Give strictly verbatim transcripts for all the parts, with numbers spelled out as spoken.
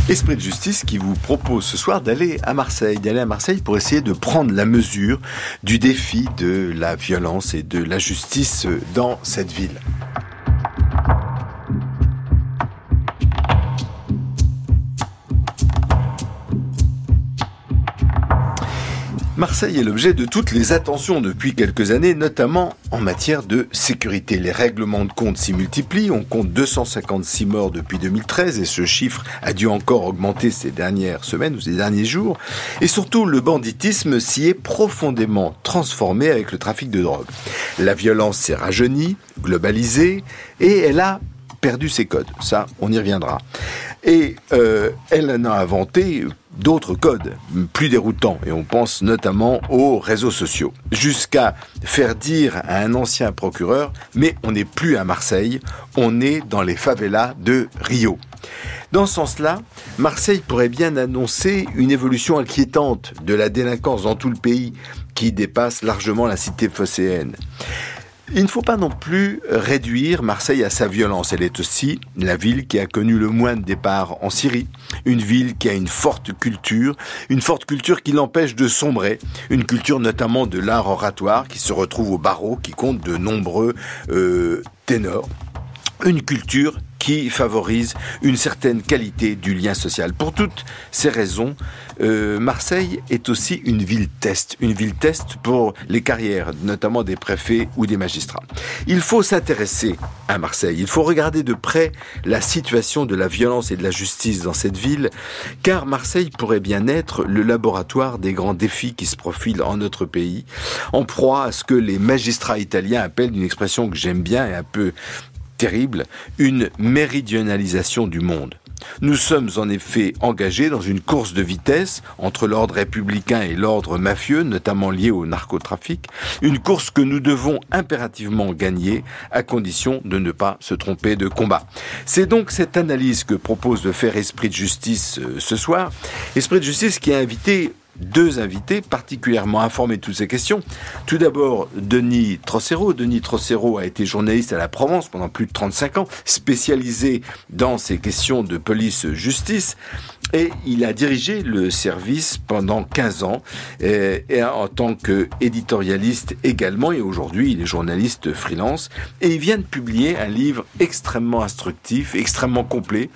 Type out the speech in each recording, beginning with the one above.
Esprit de justice qui vous propose ce soir d'aller à Marseille, d'aller à Marseille pour essayer de prendre la mesure du défi de la violence et de la justice dans cette ville. Marseille est l'objet de toutes les attentions depuis quelques années, notamment en matière de sécurité. Les règlements de compte s'y multiplient, on compte deux cent cinquante-six morts depuis deux mille treize et ce chiffre a dû encore augmenter ces dernières semaines ou ces derniers jours. Et surtout, le banditisme s'y est profondément transformé avec le trafic de drogue. La violence s'est rajeunie, globalisée et elle a perdu ses codes. Ça, on y reviendra. Et euh, elle en a inventé d'autres codes plus déroutants, et on pense notamment aux réseaux sociaux, jusqu'à faire dire à un ancien procureur « mais on n'est plus à Marseille, on est dans les favelas de Rio ». Dans ce sens-là, Marseille pourrait bien annoncer une évolution inquiétante de la délinquance dans tout le pays qui dépasse largement la cité phocéenne. Il ne faut pas non plus réduire Marseille à sa violence. Elle est aussi la ville qui a connu le moins de départs en Syrie. Une ville qui a une forte culture, une forte culture qui l'empêche de sombrer. Une culture notamment de l'art oratoire qui se retrouve au barreau, qui compte de nombreux euh, ténors. Une culture qui favorise une certaine qualité du lien social. Pour toutes ces raisons, euh, Marseille est aussi une ville test, une ville test pour les carrières, notamment des préfets ou des magistrats. Il faut s'intéresser à Marseille, il faut regarder de près la situation de la violence et de la justice dans cette ville, car Marseille pourrait bien être le laboratoire des grands défis qui se profilent en notre pays, en proie à ce que les magistrats italiens appellent, une expression que j'aime bien et un peu terrible, une méridionalisation du monde. Nous sommes en effet engagés dans une course de vitesse entre l'ordre républicain et l'ordre mafieux, notamment lié au narcotrafic, une course que nous devons impérativement gagner à condition de ne pas se tromper de combat. C'est donc cette analyse que propose de faire Esprit de justice euh, ce soir. Esprit de justice qui a invité deux invités particulièrement informés de toutes ces questions. Tout d'abord, Denis Trocero. Denis Trocero a été journaliste à la Provence pendant plus de trente-cinq ans, spécialisé dans ces questions de police-justice. Et il a dirigé le service pendant quinze ans, et, et en tant qu'éditorialiste également, et aujourd'hui il est journaliste freelance, et il vient de publier un livre extrêmement instructif, extrêmement complet,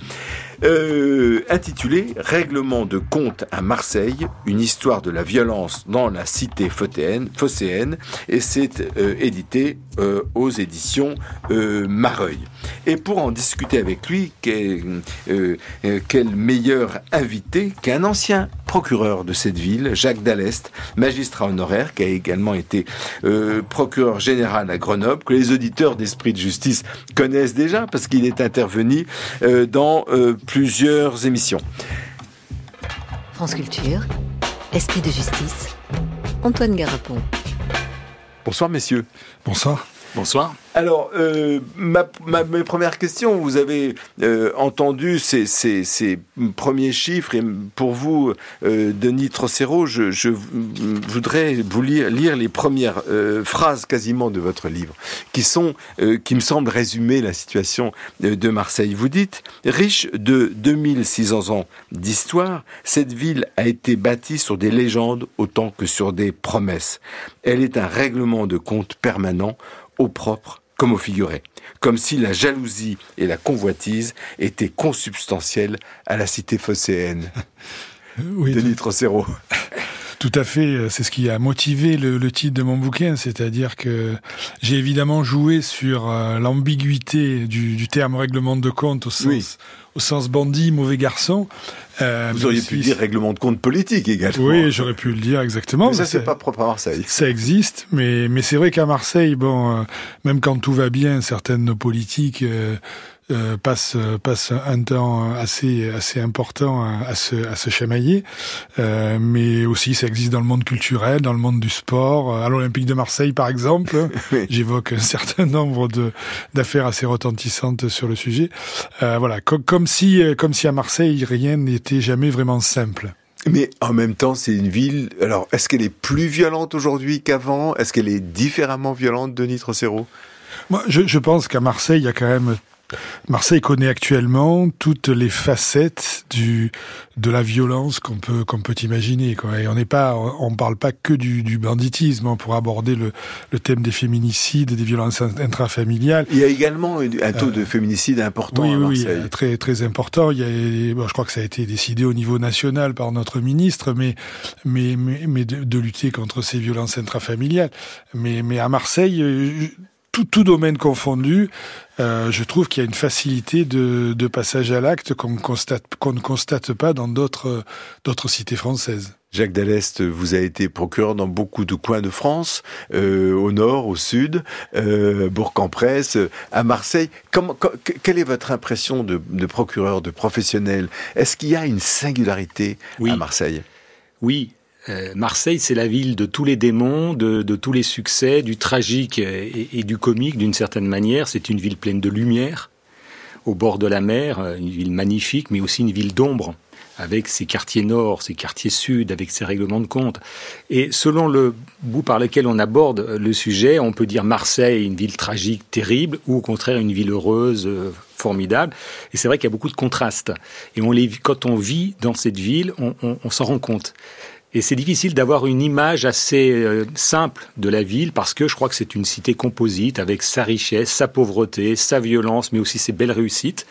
euh, intitulé « Règlement de compte à Marseille, une histoire de la violence dans la cité phocéenne », et c'est euh, édité euh, aux éditions euh, Mareuil. Et pour en discuter avec lui, quel, euh, quel meilleur invité qu'un ancien procureur de cette ville, Jacques Dallest, magistrat honoraire, qui a également été euh, procureur général à Grenoble, que les auditeurs d'Esprit de justice connaissent déjà, parce qu'il est intervenu euh, dans euh, plusieurs émissions. France Culture, Esprit de justice, Antoine Garapon. Bonsoir messieurs. Bonsoir. Bonsoir. Alors, euh, ma, ma, mes premières questions, vous avez euh, entendu ces, ces, ces premiers chiffres, et pour vous, euh, Denis Trocero, je, je voudrais vous lire, lire les premières euh, phrases quasiment de votre livre, qui sont, euh, qui me semblent résumer la situation de Marseille. Vous dites, riche de deux mille six cents ans d'histoire, cette ville a été bâtie sur des légendes autant que sur des promesses. Elle est un règlement de compte permanent, au propre comme au figuré, comme si la jalousie et la convoitise étaient consubstantielles à la cité phocéenne. Oui, Denis Trocero. Tout à fait, c'est ce qui a motivé le, le titre de mon bouquin, c'est-à-dire que j'ai évidemment joué sur euh, l'ambiguïté du, du terme règlement de compte au sens, oui. au sens bandit, mauvais garçon. Euh, Vous auriez pu dire règlement de compte politique également. Oui, j'aurais pu le dire exactement. Mais ça, c'est pas propre à Marseille. Ça existe, mais, mais c'est vrai qu'à Marseille, bon, euh, même quand tout va bien, certaines de nos politiques euh, euh, passent, passent un temps assez, assez important à, à, se, à se chamailler. Euh, mais aussi, ça existe dans le monde culturel, dans le monde du sport. À l'Olympique de Marseille, par exemple, oui. J'évoque un certain nombre de, d'affaires assez retentissantes sur le sujet. Euh, voilà, comme, comme si, comme si à Marseille, rien n'était jamais vraiment simple. Mais en même temps, c'est une ville... Alors, est-ce qu'elle est plus violente aujourd'hui qu'avant ? Est-ce qu'elle est différemment violente, Denis Trocero ? Moi, je, je pense qu'à Marseille, il y a quand même Marseille connaît actuellement toutes les facettes du de la violence qu'on peut qu'on peut imaginer, quoi. Et on n'est pas, on parle pas que du, du banditisme, hein, pour aborder le, le thème des féminicides, des violences intrafamiliales. Il y a également un taux euh, de féminicide important oui, à Marseille. Oui, très très important. Il y a, bon, je crois que ça a été décidé au niveau national par notre ministre, mais mais mais, mais de, de lutter contre ces violences intrafamiliales. Mais mais à Marseille, tout, tout domaine confondu, euh, je trouve qu'il y a une facilité de, de passage à l'acte qu'on constate, qu'on ne constate pas dans d'autres, d'autres cités françaises. Jacques Dallest, vous avez été procureur dans beaucoup de coins de France, euh, au nord, au sud, euh, Bourg-en-Bresse, à Marseille. Comment, que, quelle est votre impression de, de procureur, de professionnel ? Est-ce qu'il y a une singularité oui. à Marseille ? Oui. Euh, Marseille, c'est la ville de tous les démons, de, de tous les succès, du tragique et, et du comique d'une certaine manière. C'est une ville pleine de lumière, au bord de la mer, une ville magnifique, mais aussi une ville d'ombre, avec ses quartiers nord, ses quartiers sud, avec ses règlements de compte. Et selon le bout par lequel on aborde le sujet, on peut dire Marseille, une ville tragique, terrible, ou au contraire une ville heureuse, euh, formidable. Et c'est vrai qu'il y a beaucoup de contrastes. Et on les, quand on vit dans cette ville, on, on, on s'en rend compte. Et c'est difficile d'avoir une image assez euh, simple de la ville parce que je crois que c'est une cité composite avec sa richesse, sa pauvreté, sa violence, mais aussi ses belles réussites.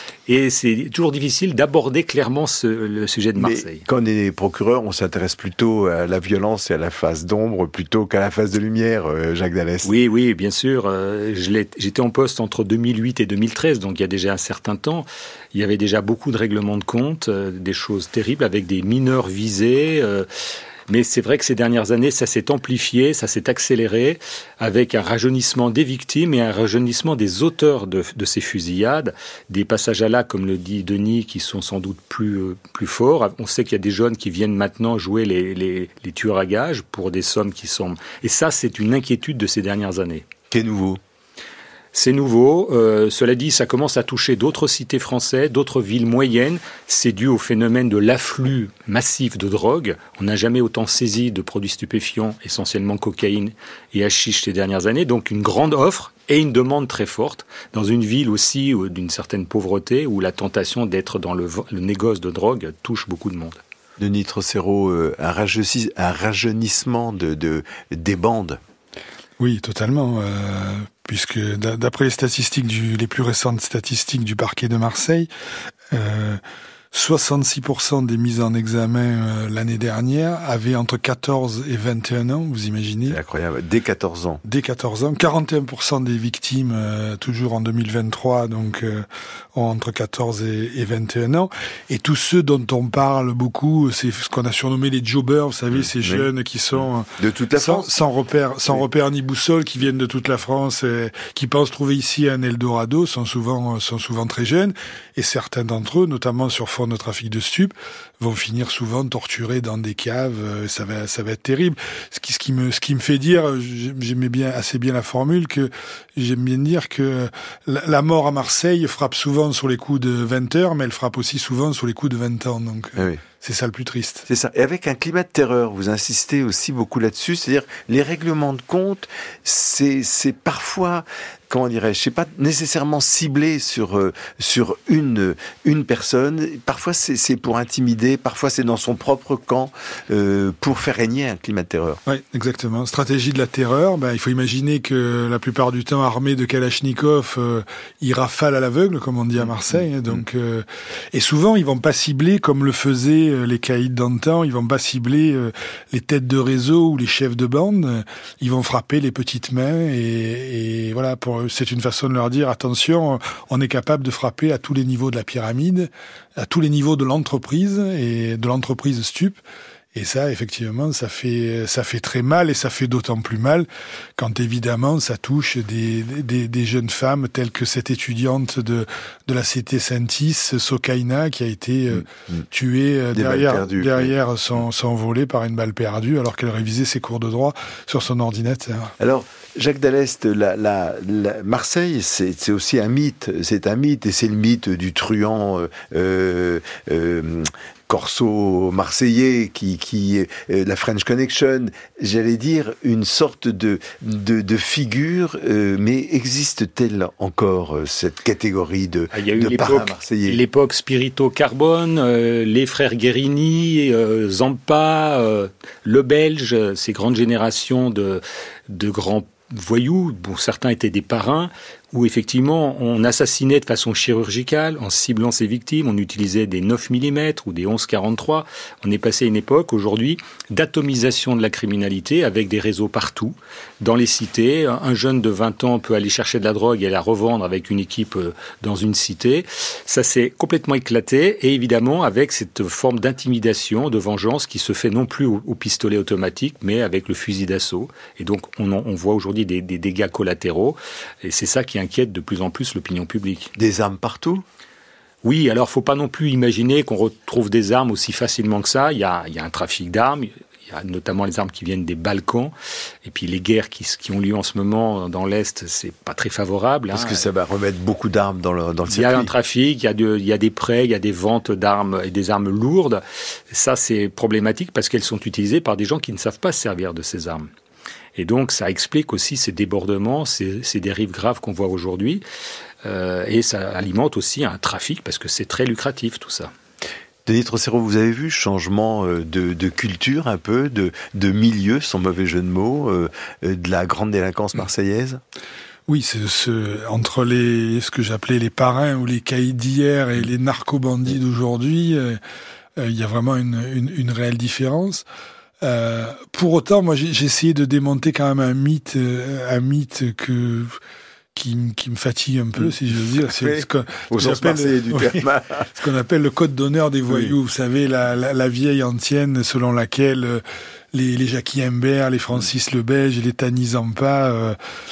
Et c'est toujours difficile d'aborder clairement ce, le sujet de Marseille. Mais quand on est procureur, on s'intéresse plutôt à la violence et à la face d'ombre plutôt qu'à la face de lumière, Jacques Dallest. Oui, oui, bien sûr. Euh, je l'ai, j'étais en poste entre deux mille huit et deux mille treize, donc il y a déjà un certain temps. Il y avait déjà beaucoup de règlements de compte, euh, des choses terribles avec des mineurs visés. Euh, Mais c'est vrai que ces dernières années, ça s'est amplifié, ça s'est accéléré, avec un rajeunissement des victimes et un rajeunissement des auteurs de, de ces fusillades. Des passages à l'acte, comme le dit Denis, qui sont sans doute plus, euh, plus forts. On sait qu'il y a des jeunes qui viennent maintenant jouer les, les, les tueurs à gages pour des sommes qui sont... Et ça, c'est une inquiétude de ces dernières années. Qu'est nouveau ? C'est nouveau. Euh, cela dit, ça commence à toucher d'autres cités françaises, d'autres villes moyennes. C'est dû au phénomène de l'afflux massif de drogue. On n'a jamais autant saisi de produits stupéfiants, essentiellement cocaïne et hashish ces dernières années. Donc une grande offre et une demande très forte dans une ville aussi d'une certaine pauvreté où la tentation d'être dans le, le négoce de drogue touche beaucoup de monde. Denis Trocero, euh, un, rajeuni, un rajeunissement de, de, des bandes. Oui, totalement. Euh, puisque d'après les statistiques, du, les plus récentes statistiques du parquet de Marseille, euh, soixante-six pour cent des mises en examen euh, l'année dernière avaient entre quatorze et vingt et un ans, vous imaginez ? C'est incroyable, dès quatorze ans. Dès quatorze ans. quarante et un pour cent des victimes, euh, toujours en deux mille vingt-trois, donc euh, ont entre quatorze et, et vingt et un ans. Et tous ceux dont on parle beaucoup, c'est ce qu'on a surnommé les jobbers, vous savez, mmh, ces oui. jeunes qui sont... De toute la sans, France. Sans repère, sans oui. repère ni boussole, qui viennent de toute la France, et qui pensent trouver ici un Eldorado, sont souvent, sont souvent très jeunes. Et certains d'entre eux, notamment sur fond de trafic de stupes, vont finir souvent torturés dans des caves. Ça va, ça va être terrible. Ce qui, ce qui me, ce qui me fait dire, j'aimais bien, assez bien la formule, que j'aime bien dire que la, la mort à Marseille frappe souvent sur les coups de vingt heures, mais elle frappe aussi souvent sur les coups de vingt ans. Donc, ah oui. C'est ça le plus triste. C'est ça. Et avec un climat de terreur, vous insistez aussi beaucoup là-dessus. C'est-à-dire, les règlements de compte, c'est, c'est parfois, comment dirais-je, c'est pas nécessairement ciblé sur euh, sur une une personne. Parfois, c'est, c'est pour intimider. Parfois, c'est dans son propre camp euh, pour faire régner un climat de terreur. Oui, exactement. Stratégie de la terreur. Ben, il faut imaginer que la plupart du temps, armés de Kalachnikov, euh, ils rafalent à l'aveugle, comme on dit à Marseille. Mmh. Donc, euh, et souvent, ils vont pas cibler comme le faisaient les caïds d'antan. Ils vont pas cibler euh, les têtes de réseau ou les chefs de bande. Ils vont frapper les petites mains et, et voilà. Pour c'est une façon de leur dire attention, on est capable de frapper à tous les niveaux de la pyramide, à tous les niveaux de l'entreprise et de l'entreprise stup. Et ça, effectivement, ça fait ça fait très mal, et ça fait d'autant plus mal quand évidemment ça touche des des, des jeunes femmes telles que cette étudiante de de la cité Saint-Is, Sokaina, qui a été euh, mmh. tuée des derrière perdues, derrière oui. son son volet par une balle perdue alors qu'elle révisait ses cours de droit sur son ordinateur. Alors, Jacques Dallest, la, la, la Marseille, c'est, c'est aussi un mythe. C'est un mythe, et c'est le mythe du truand. Euh, euh, corso marseillais, qui, qui euh, la French Connection, j'allais dire une sorte de, de, de figure, euh, mais existe-t-elle encore euh, cette catégorie de, ah, il y a eu de l'époque, parrains marseillais? L'époque Spirito Carbone, euh, les frères Guérini, euh, Zampa, euh, le Belge, ces grandes générations de, de grands voyous, bon, certains étaient des parrains, où effectivement on assassinait de façon chirurgicale, en ciblant ses victimes, on utilisait des neuf millimètres ou des onze quarante-trois. On est passé à une époque, aujourd'hui, d'atomisation de la criminalité, avec des réseaux partout, dans les cités. Un jeune de vingt ans peut aller chercher de la drogue et la revendre avec une équipe dans une cité. Ça s'est complètement éclaté, et évidemment avec cette forme d'intimidation, de vengeance, qui se fait non plus au, au pistolet automatique, mais avec le fusil d'assaut. Et donc on, en, on voit aujourd'hui des, des dégâts collatéraux, et c'est ça qui inquiète de plus en plus l'opinion publique. Des armes partout ? Oui, alors faut pas non plus imaginer qu'on retrouve des armes aussi facilement que ça. Il y a, il y a un trafic d'armes, il y a notamment les armes qui viennent des Balkans, et puis les guerres qui, qui ont lieu en ce moment dans l'Est, c'est pas très favorable. Parce hein. que ça va remettre beaucoup d'armes dans le, dans le circuit. circuit. Il y a un trafic, il y a, de, il y a des prêts, il y a des ventes d'armes et des armes lourdes. Ça, c'est problématique parce qu'elles sont utilisées par des gens qui ne savent pas se servir de ces armes. Et donc, ça explique aussi ces débordements, ces, ces dérives graves qu'on voit aujourd'hui. Euh, et ça alimente aussi un trafic, parce que c'est très lucratif, tout ça. Denis Trocero, vous avez vu changement de, de culture un peu, de, de milieu, sans mauvais jeu de mots, euh, de la grande délinquance marseillaise ? Oui, c'est ce, entre les, ce que j'appelais les parrains ou les caïds d'hier et les narco-bandits d'aujourd'hui, euh, euh, il y a vraiment une, une, une réelle différence. Euh, pour autant, moi, j'ai, j'ai essayé de démonter quand même un mythe, euh, un mythe que qui, qui me fatigue un peu, mmh. si je veux dire. C'est oui. ce qu'on, Au sens marseillais du oui, terme. Ce qu'on appelle le code d'honneur des voyous. Oui. Vous savez, la, la, la vieille ancienne selon laquelle euh, les, les Jackie Imbert, les Francis le Belge, les Tani Zampa euh,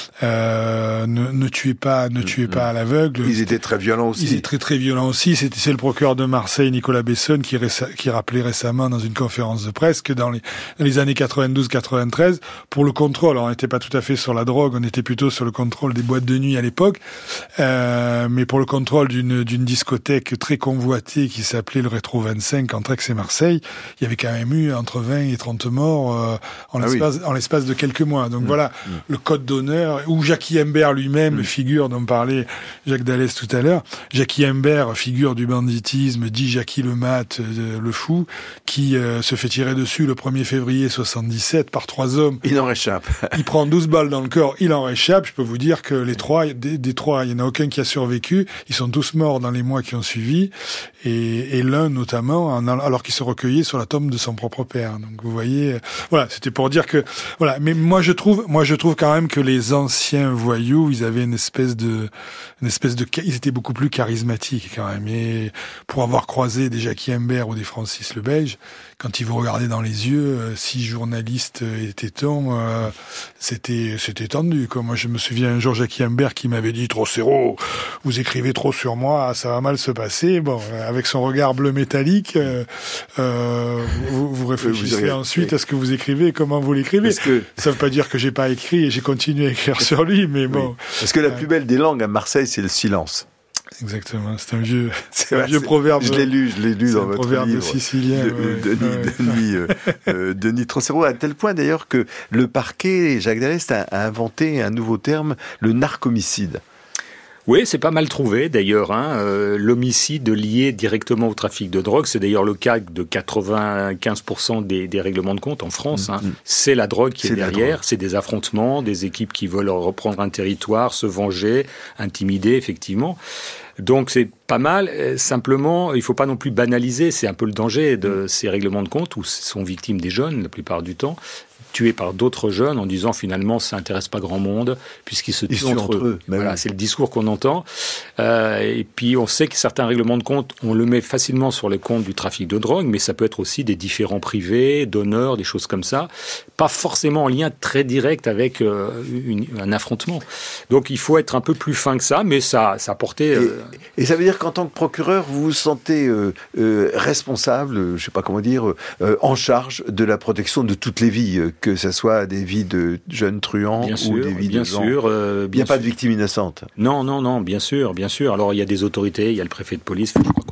euh, ne, ne tuaient pas, ne tuaient mmh. pas à l'aveugle. Ils étaient très violents aussi. Ils étaient très très violents aussi. C'était, c'est le procureur de Marseille, Nicolas Bessonne, qui, réca- qui rappelait récemment dans une conférence de presse que dans les, dans les années quatre-vingt-douze quatre-vingt-treize, pour le contrôle, alors on n'était pas tout à fait sur la drogue, on était plutôt sur le contrôle des boîtes de nuit à l'époque, euh, mais pour le contrôle d'une, d'une discothèque très convoitée qui s'appelait le Rétro vingt-cinq entre Aix et Marseille, il y avait quand même eu entre vingt et trente morts euh, en, ah l'espace, oui. en l'espace de quelques mois. Donc mmh. voilà, mmh. le code d'honneur, où Jackie Imbert lui-même mmh. figure, dont parlait Jacques Dallès tout à l'heure. Jackie Imbert, figure du banditisme, dit Jackie le mat, euh, le fou, qui euh, se fait tirer dessus le premier février soixante-dix-sept par trois hommes. Il en réchappe. Il prend douze balles dans le corps, il en réchappe. Je peux vous dire que les trois, des, des trois, il n'y en a aucun qui a survécu. Ils sont tous morts dans les mois qui ont suivi. Et, et l'un notamment, en, alors qu'il se recueillait sur la tombe de son propre père. Donc vous voyez, voilà, c'était pour dire que, voilà. Mais moi je trouve, moi je trouve quand même que les anciens voyous, ils avaient une espèce de, une espèce de, ils étaient beaucoup plus charismatiques quand même. Et pour avoir croisé des Jackie Imbert ou des Francis le Belge, quand ils vous regardaient dans les yeux, euh, si journaliste était-on, euh, c'était, c'était tendu, quoi. Moi, je me souviens un jour Jackie Imbert qui m'avait dit, Trocero, vous écrivez trop sur moi, ça va mal se passer. Bon, avec son regard bleu métallique, euh, euh, vous, vous réfléchissez vous ensuite à ce que vous écrivez et comment vous l'écrivez. Que... Ça veut pas dire que j'ai pas écrit et j'ai continué à écrire sur lui, mais bon. Oui. Parce que la plus belle des langues à Marseille, c'est le silence. Exactement, c'est un vieux, c'est un vieux proverbe. Je l'ai lu, je l'ai lu dans votre proverbe livre. Sicilien. De, ouais, Denis, ouais. Denis, euh, euh, Denis Trocero, à tel point d'ailleurs que le parquet, Jacques Dallès a, a inventé un nouveau terme, le narcomicide. Oui, c'est pas mal trouvé d'ailleurs. Hein. Euh, l'homicide lié directement au trafic de drogue, c'est d'ailleurs le cas de quatre-vingt-quinze pour cent des, des règlements de compte en France. Mmh. Hein. C'est la drogue qui c'est est derrière, c'est des affrontements, des équipes qui veulent reprendre un territoire, se venger, intimider, effectivement. Donc c'est pas mal, simplement il ne faut pas non plus banaliser, c'est un peu le danger de mmh. ces règlements de compte où sont victimes des jeunes la plupart du temps, tués par d'autres jeunes en disant finalement ça n'intéresse pas grand monde puisqu'ils se tuent entre, entre eux. Voilà, oui. C'est le discours qu'on entend. Euh, et puis on sait que certains règlements de compte, on le met facilement sur les comptes du trafic de drogue, mais ça peut être aussi des différends privés, d'honneur, des choses comme ça, pas forcément en lien très direct avec euh, une, un affrontement. Donc il faut être un peu plus fin que ça, mais ça, ça a porté... Euh... Et, et ça veut dire qu'en tant que procureur, vous vous sentez euh, euh, responsable, je ne sais pas comment dire, euh, en charge de la protection de toutes les vies, euh, que ce soit des vies de jeunes truands bien ou sûr, des vies bien de gens. Sûr, euh, il n'y a pas de victimes innocentes. Non, non, non, bien sûr, bien sûr. Alors il y a des autorités, il y a le préfet de police, je crois qu'on en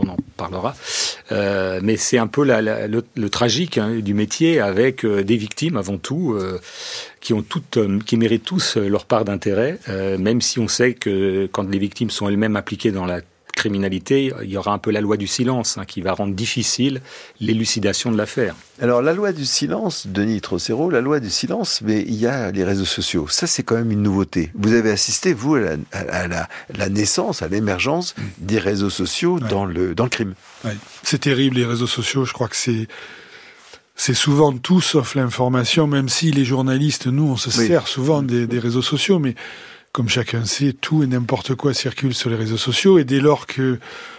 reparlera. Euh, mais c'est un peu la, la, le, le tragique hein, du métier, avec euh, des victimes avant tout, euh, qui ont toutes, euh, qui méritent tous leur part d'intérêt, euh, même si on sait que quand les victimes sont elles-mêmes impliquées dans la criminalité, il y aura un peu la loi du silence hein, qui va rendre difficile l'élucidation de l'affaire. Alors la loi du silence, Denis Trocero, la loi du silence, mais il y a les réseaux sociaux. Ça, c'est quand même une nouveauté. Vous avez assisté, vous, à la, à la, la naissance, à l'émergence des réseaux sociaux ouais. dans, le, dans le crime. Ouais. C'est terrible, les réseaux sociaux. Je crois que c'est... C'est souvent tout sauf l'information, même si les journalistes, nous, on se oui. sert souvent des, des réseaux sociaux, mais comme chacun sait, tout et n'importe quoi circule sur les réseaux sociaux, et dès lors que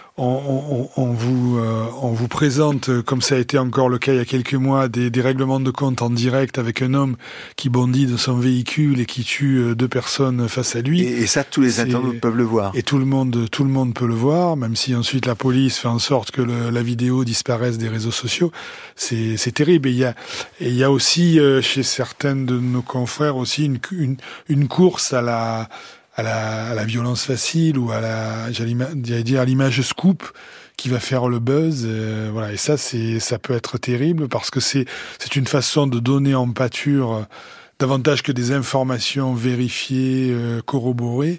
on, on, on, vous, euh, on vous présente, comme ça a été encore le cas il y a quelques mois, des, des règlements de compte en direct avec un homme qui bondit de son véhicule et qui tue deux personnes face à lui. Et, et ça, tous les internautes peuvent le voir. Et tout le monde, tout le monde peut le voir, même si ensuite la police fait en sorte que le, la vidéo disparaisse des réseaux sociaux. C'est, c'est terrible. Et il y a, et il y a aussi euh, chez certains de nos confrères aussi une, une, une course à la à la, à la violence facile ou à la, j'allais dire à l'image scoop qui va faire le buzz, euh, voilà. Et ça, c'est, ça peut être terrible parce que c'est, c'est une façon de donner en pâture euh, davantage que des informations vérifiées, euh, corroborées,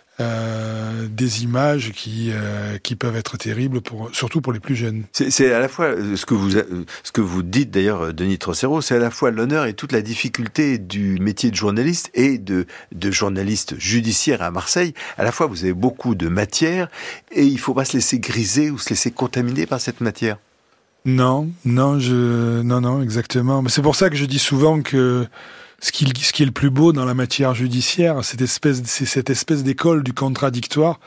euh, des images qui euh, qui peuvent être terribles pour surtout pour les plus jeunes. C'est, c'est à la fois ce que vous ce que vous dites d'ailleurs, Denis Trocero, c'est à la fois l'honneur et toute la difficulté du métier de journaliste et de de journaliste judiciaire à Marseille. À la fois, vous avez beaucoup de matière et il faut pas se laisser griser ou se laisser contaminer par cette matière. Non, non, je non non exactement. Mais c'est pour ça que je dis souvent que Ce qui, ce qui est le plus beau dans la matière judiciaire, cette espèce, c'est cette espèce d'école du contradictoire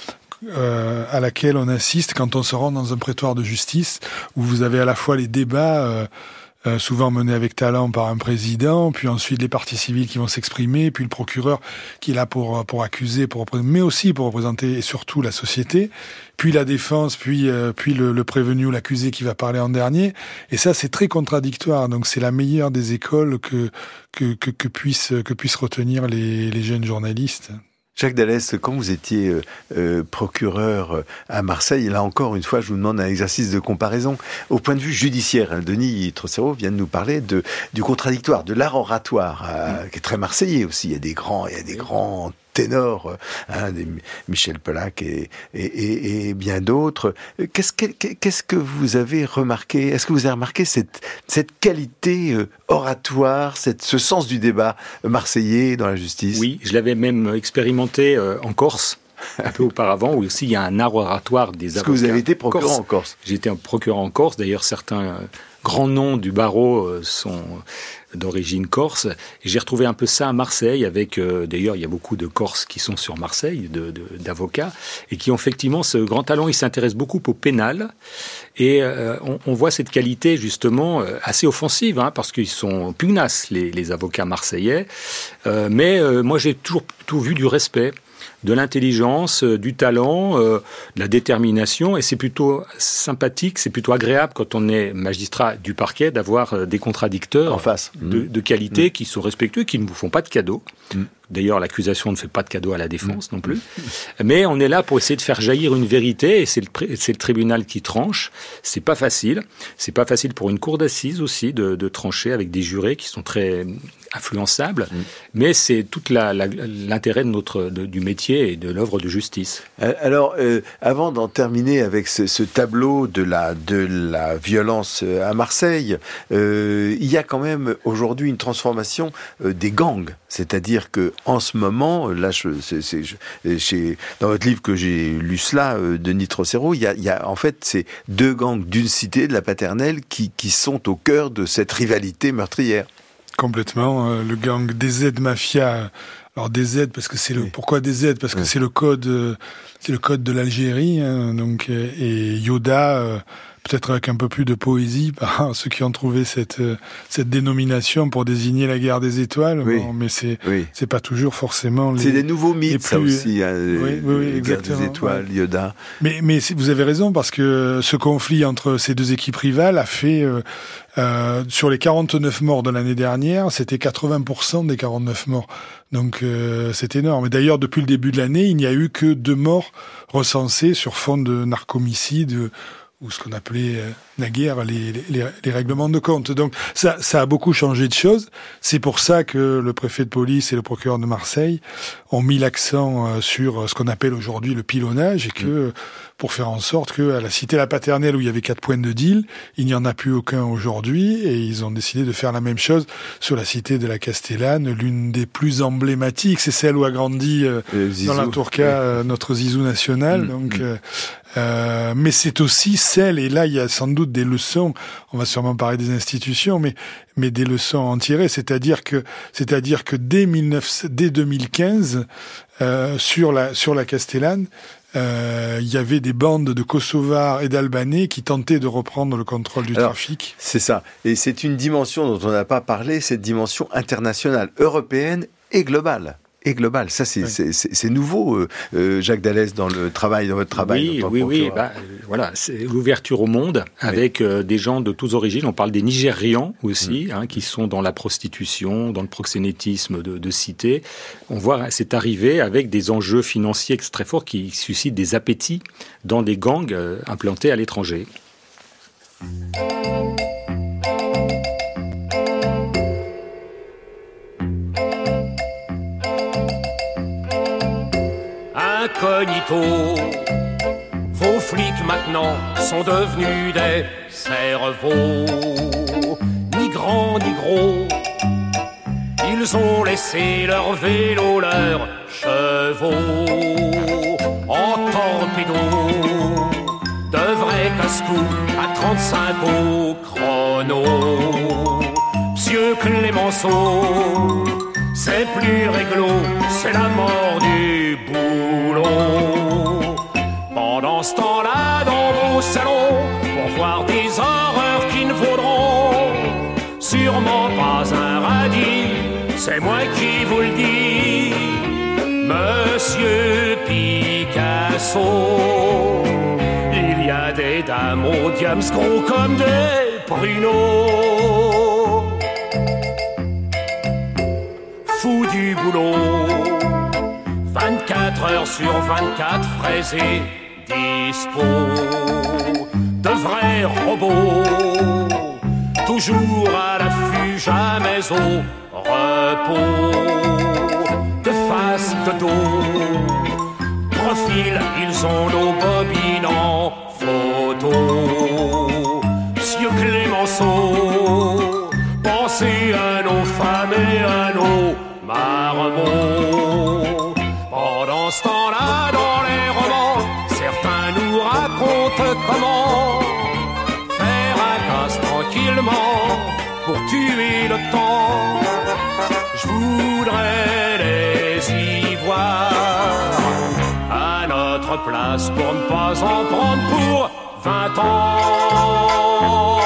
euh, à laquelle on assiste quand on se rend dans un prétoire de justice, où vous avez à la fois les débats euh, euh, souvent menés avec talent par un président, puis ensuite les parties civiles qui vont s'exprimer, puis le procureur qui est là pour pour accuser, pour mais aussi pour représenter et surtout la société, puis la défense, puis euh, puis le, le prévenu ou l'accusé qui va parler en dernier. Et ça, c'est très contradictoire. Donc c'est la meilleure des écoles que que que, que puissent que puissent retenir les les jeunes journalistes. Jacques Dallès, quand vous étiez euh, euh, procureur à Marseille, là encore une fois, je vous demande un exercice de comparaison. Au point de vue judiciaire, hein, Denis Trocero vient de nous parler de, du contradictoire, de l'art oratoire, euh, qui est très marseillais aussi. Il y a des grands, il y a des grands ténors, hein, des Michel Polac et, et, et, et bien d'autres. Qu'est-ce que, qu'est-ce que vous avez remarqué ? Est-ce que vous avez remarqué cette, cette qualité euh, oratoire, cette, ce sens du débat marseillais dans la justice ? Oui, je l'avais même expérimenté euh, en Corse. Un peu auparavant, où aussi il y a un art oratoire des Est-ce avocats. Est-ce que vous avez été procureur Corse. en Corse ? J'ai été un procureur en Corse. D'ailleurs, certains euh, grands noms du barreau euh, sont d'origine corse. Et j'ai retrouvé un peu ça à Marseille, avec, euh, d'ailleurs, il y a beaucoup de Corses qui sont sur Marseille, de, de, d'avocats, et qui ont effectivement ce grand talent. Ils s'intéressent beaucoup au pénal. Et euh, on, on voit cette qualité, justement, euh, assez offensive, hein, parce qu'ils sont pugnaces, les, les avocats marseillais. Euh, mais euh, moi, j'ai toujours tout vu du respect, de l'intelligence, euh, du talent, euh, de la détermination, et c'est plutôt sympathique, c'est plutôt agréable quand on est magistrat du parquet d'avoir euh, des contradicteurs en face de, de qualité mmh. qui sont respectueux, qui ne vous font pas de cadeaux. Mmh. D'ailleurs, l'accusation ne fait pas de cadeau à la défense mmh. non plus. Mais on est là pour essayer de faire jaillir une vérité, et c'est le, c'est le tribunal qui tranche. C'est pas facile. C'est pas facile pour une cour d'assises aussi de, de trancher avec des jurés qui sont très influençables. Mmh. Mais c'est tout la, la, l'intérêt de notre, de, du métier et de l'œuvre de justice. Alors, euh, avant d'en terminer avec ce, ce tableau de la, de la violence à Marseille, euh, il y a quand même aujourd'hui une transformation euh, des gangs. C'est-à-dire que en ce moment, là, je, c'est, c'est, je, chez, dans votre livre que j'ai lu cela, euh, Denis Trocero, il y a, il y a en fait ces deux gangs d'une cité, de la Paternelle, qui, qui sont au cœur de cette rivalité meurtrière. Complètement. Euh, le gang D Z Mafia. Alors D Z parce que c'est le oui. pourquoi D Z parce que oui. c'est le code, euh, c'est le code de l'Algérie. Hein, donc euh, et Yoda. Euh, peut-être avec un peu plus de poésie par ceux qui ont trouvé cette cette dénomination pour désigner la guerre des étoiles. Oui. Bon, mais c'est oui. c'est pas toujours forcément les. C'est des nouveaux mythes, plus... ça aussi. Hein, oui, oui, oui, les exactement. Guerre des étoiles, ouais. Yoda. Mais mais vous avez raison parce que ce conflit entre ces deux équipes rivales a fait euh, euh, sur les quarante-neuf morts de l'année dernière, c'était quatre-vingts pour cent des quarante-neuf morts. Donc euh, c'est énorme. Et d'ailleurs, depuis le début de l'année, il n'y a eu que deux morts recensées sur fond de narcomicide ou ce qu'on appelait euh, naguère les, les, les règlements de compte. Donc ça, ça a beaucoup changé de choses. C'est pour ça que le préfet de police et le procureur de Marseille ont mis l'accent euh, sur ce qu'on appelle aujourd'hui le pilonnage, et que pour faire en sorte qu'à la cité La Paternelle, où il y avait quatre points de deal, il n'y en a plus aucun aujourd'hui, et ils ont décidé de faire la même chose sur la cité de la Castellane, l'une des plus emblématiques. C'est celle où a grandi euh, dans la Tourca euh, notre Zizou national. Mmh, donc, mmh. Euh, euh, mais c'est aussi celle, et là il y a sans doute des leçons. On va sûrement parler des institutions, mais mais des leçons à en tirer. C'est-à-dire que c'est-à-dire que dès mille neuf cents, dès deux mille quinze, euh, sur la sur la Castellane, Euh, il y avait des bandes de Kosovars et d'Albanais qui tentaient de reprendre le contrôle du Alors, trafic. C'est ça. Et c'est une dimension dont on n'a pas parlé, cette dimension internationale, européenne et globale. Et global, ça c'est, oui. c'est, c'est, c'est nouveau, euh, Jacques Dallès, dans le travail, dans votre travail. Oui, oui, oui. Bah, voilà, c'est l'ouverture au monde avec oui. euh, des gens de tous origines. On parle des Nigérians aussi, mmh. hein, qui sont dans la prostitution, dans le proxénétisme de, de cité. On voit cette arrivée avec des enjeux financiers très forts qui suscitent des appétits dans des gangs euh, implantés à l'étranger. Incognito, vos flics maintenant sont devenus des cerveaux, ni grands ni gros. Ils ont laissé leur vélo, leurs chevaux en torpedo, de vrais casse-cou à trente-cinq au chrono. Monsieur Clémenceau, c'est plus réglo, c'est la mort du boulot. Pendant ce temps-là, dans vos salons, pour voir des horreurs qui ne vaudront sûrement pas un radis, c'est moi qui vous le dis, Monsieur Picasso. Il y a des dames aux diams gros comme des pruneaux. Fou du boulot, vingt-quatre heures sur vingt-quatre, frais et dispo. De vrais robots, toujours à l'affût, jamais au repos. De face, de dos, profil, ils ont nos bobines en photo. Monsieur Clémenceau, pensez à nos femmes et à nos marmots. Pendant ce temps-là, dans les romans, certains nous racontent comment faire un casse tranquillement pour tuer le temps. Je voudrais les y voir à notre place pour ne pas en prendre pour vingt ans.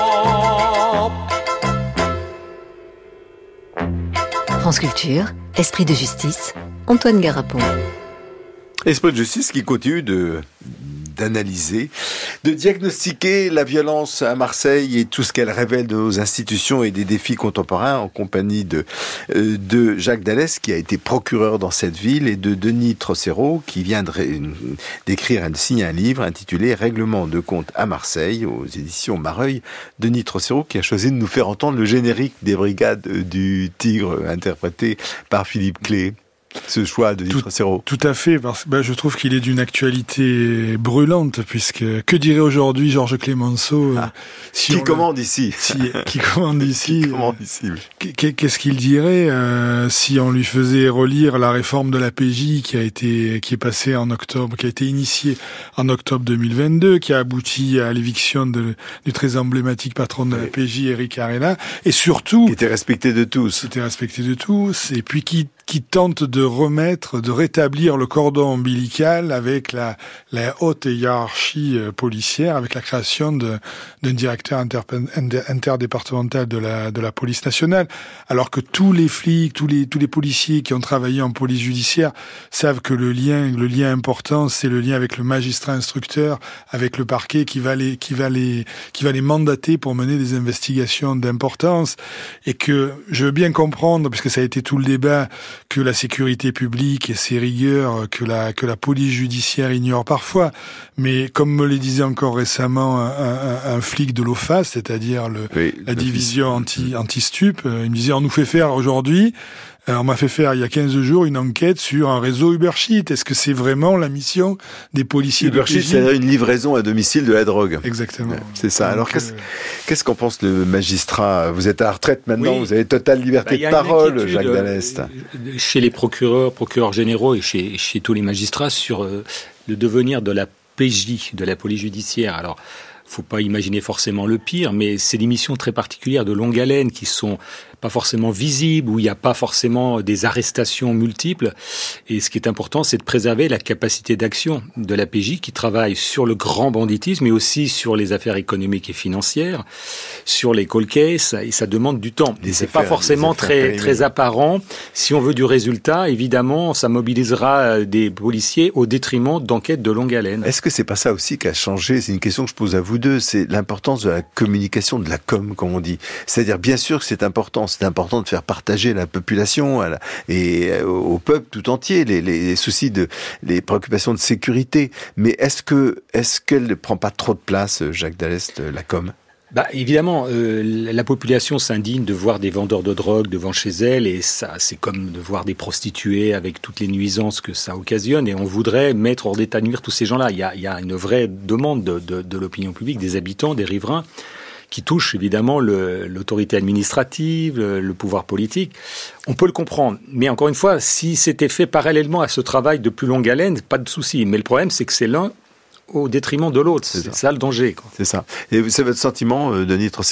France Culture, Esprit de justice, Antoine Garapon. Esprit de justice qui continue de, d'analyser, de diagnostiquer la violence à Marseille et tout ce qu'elle révèle de nos institutions et des défis contemporains, en compagnie de, euh, de Jacques Dallès, qui a été procureur dans cette ville, et de Denis Trocero, qui vient de ré, d'écrire et de signer un livre intitulé « Règlement de compte à Marseille » aux éditions Mareuil. Denis Trocero qui a choisi de nous faire entendre le générique des Brigades du Tigre, interprété par Philippe Clé. Ce choix de Denis Trocero. Tout à fait, parce que bah, je trouve qu'il est d'une actualité brûlante, puisque que dirait aujourd'hui Georges Clémenceau ah, si qui, commande le, ici. Si, qui commande ici Qui commande ici oui. Qu'est-ce qu'il dirait euh, si on lui faisait relire la réforme de la P J qui a été qui est passée en octobre, qui a été initiée en octobre deux mille vingt-deux, qui a abouti à l'éviction de, du très emblématique patron de oui. la P J, Eric Arena, et surtout qui était respecté de tous. Qui était respecté de tous, et puis qui qui tente de remettre, de rétablir le cordon ombilical avec la, la haute hiérarchie policière, avec la création de, d'un directeur inter, interdépartemental de la, de la police nationale. Alors que tous les flics, tous les, tous les policiers qui ont travaillé en police judiciaire savent que le lien, le lien important, c'est le lien avec le magistrat instructeur, avec le parquet qui va les, qui va les, qui va les mandater pour mener des investigations d'importance. Et que je veux bien comprendre, puisque ça a été tout le débat, que la sécurité publique et ses rigueurs que la que la police judiciaire ignore parfois. Mais comme me le disait encore récemment un, un, un flic de l'O F A S, c'est-à-dire le, oui, la division anti anti-stup, il me disait on nous fait faire aujourd'hui. On m'a fait faire il y a quinze jours une enquête sur un réseau Ubersheet. Est-ce que c'est vraiment la mission des policiers Ubersheet, c'est une livraison à domicile de la drogue. Exactement. C'est ça. Donc, Alors qu'est-ce, euh... qu'est-ce qu'en pense le magistrat ? Vous êtes à la retraite maintenant, oui. Vous avez totale liberté bah, de parole, Jacques Dallest. Chez les procureurs, procureurs généraux et chez, chez tous les magistrats sur euh, le devenir de la P J, de la police judiciaire. Alors, faut pas imaginer forcément le pire, mais c'est des missions très particulières de longue haleine qui sont pas forcément visibles, où il n'y a pas forcément des arrestations multiples. Et ce qui est important, c'est de préserver la capacité d'action de la P J qui travaille sur le grand banditisme, mais aussi sur les affaires économiques et financières, sur les cold cases, et ça demande du temps. Et c'est affaires, pas forcément très, très apparent. Si on veut du résultat, évidemment, ça mobilisera des policiers au détriment d'enquêtes de longue haleine. Est-ce que c'est pas ça aussi qui a changé ? C'est une question que je pose à vous deux, c'est l'importance de la communication, de la com, comme on dit. C'est-à-dire, bien sûr que c'est important, c'est important de faire partager la population à la, et au peuple tout entier les, les soucis de, les préoccupations de sécurité. Mais est-ce que, est-ce qu'elle ne prend pas trop de place, Jacques Dallest, la com ? Bah, évidemment, euh, la population s'indigne de voir des vendeurs de drogue devant chez elle, et ça, c'est comme de voir des prostituées avec toutes les nuisances que ça occasionne, et on voudrait mettre hors d'état de nuire tous ces gens-là. Il y a, il y a une vraie demande de, de, de l'opinion publique, des habitants, des riverains, qui touche évidemment le, l'autorité administrative, le, le pouvoir politique. On peut le comprendre. Mais encore une fois, si c'était fait parallèlement à ce travail de plus longue haleine, pas de souci. Mais le problème, c'est que c'est l'un au détriment de l'autre. C'est, c'est ça. ça le danger, quoi. C'est ça. Et c'est votre sentiment, euh, Denis Trocero ?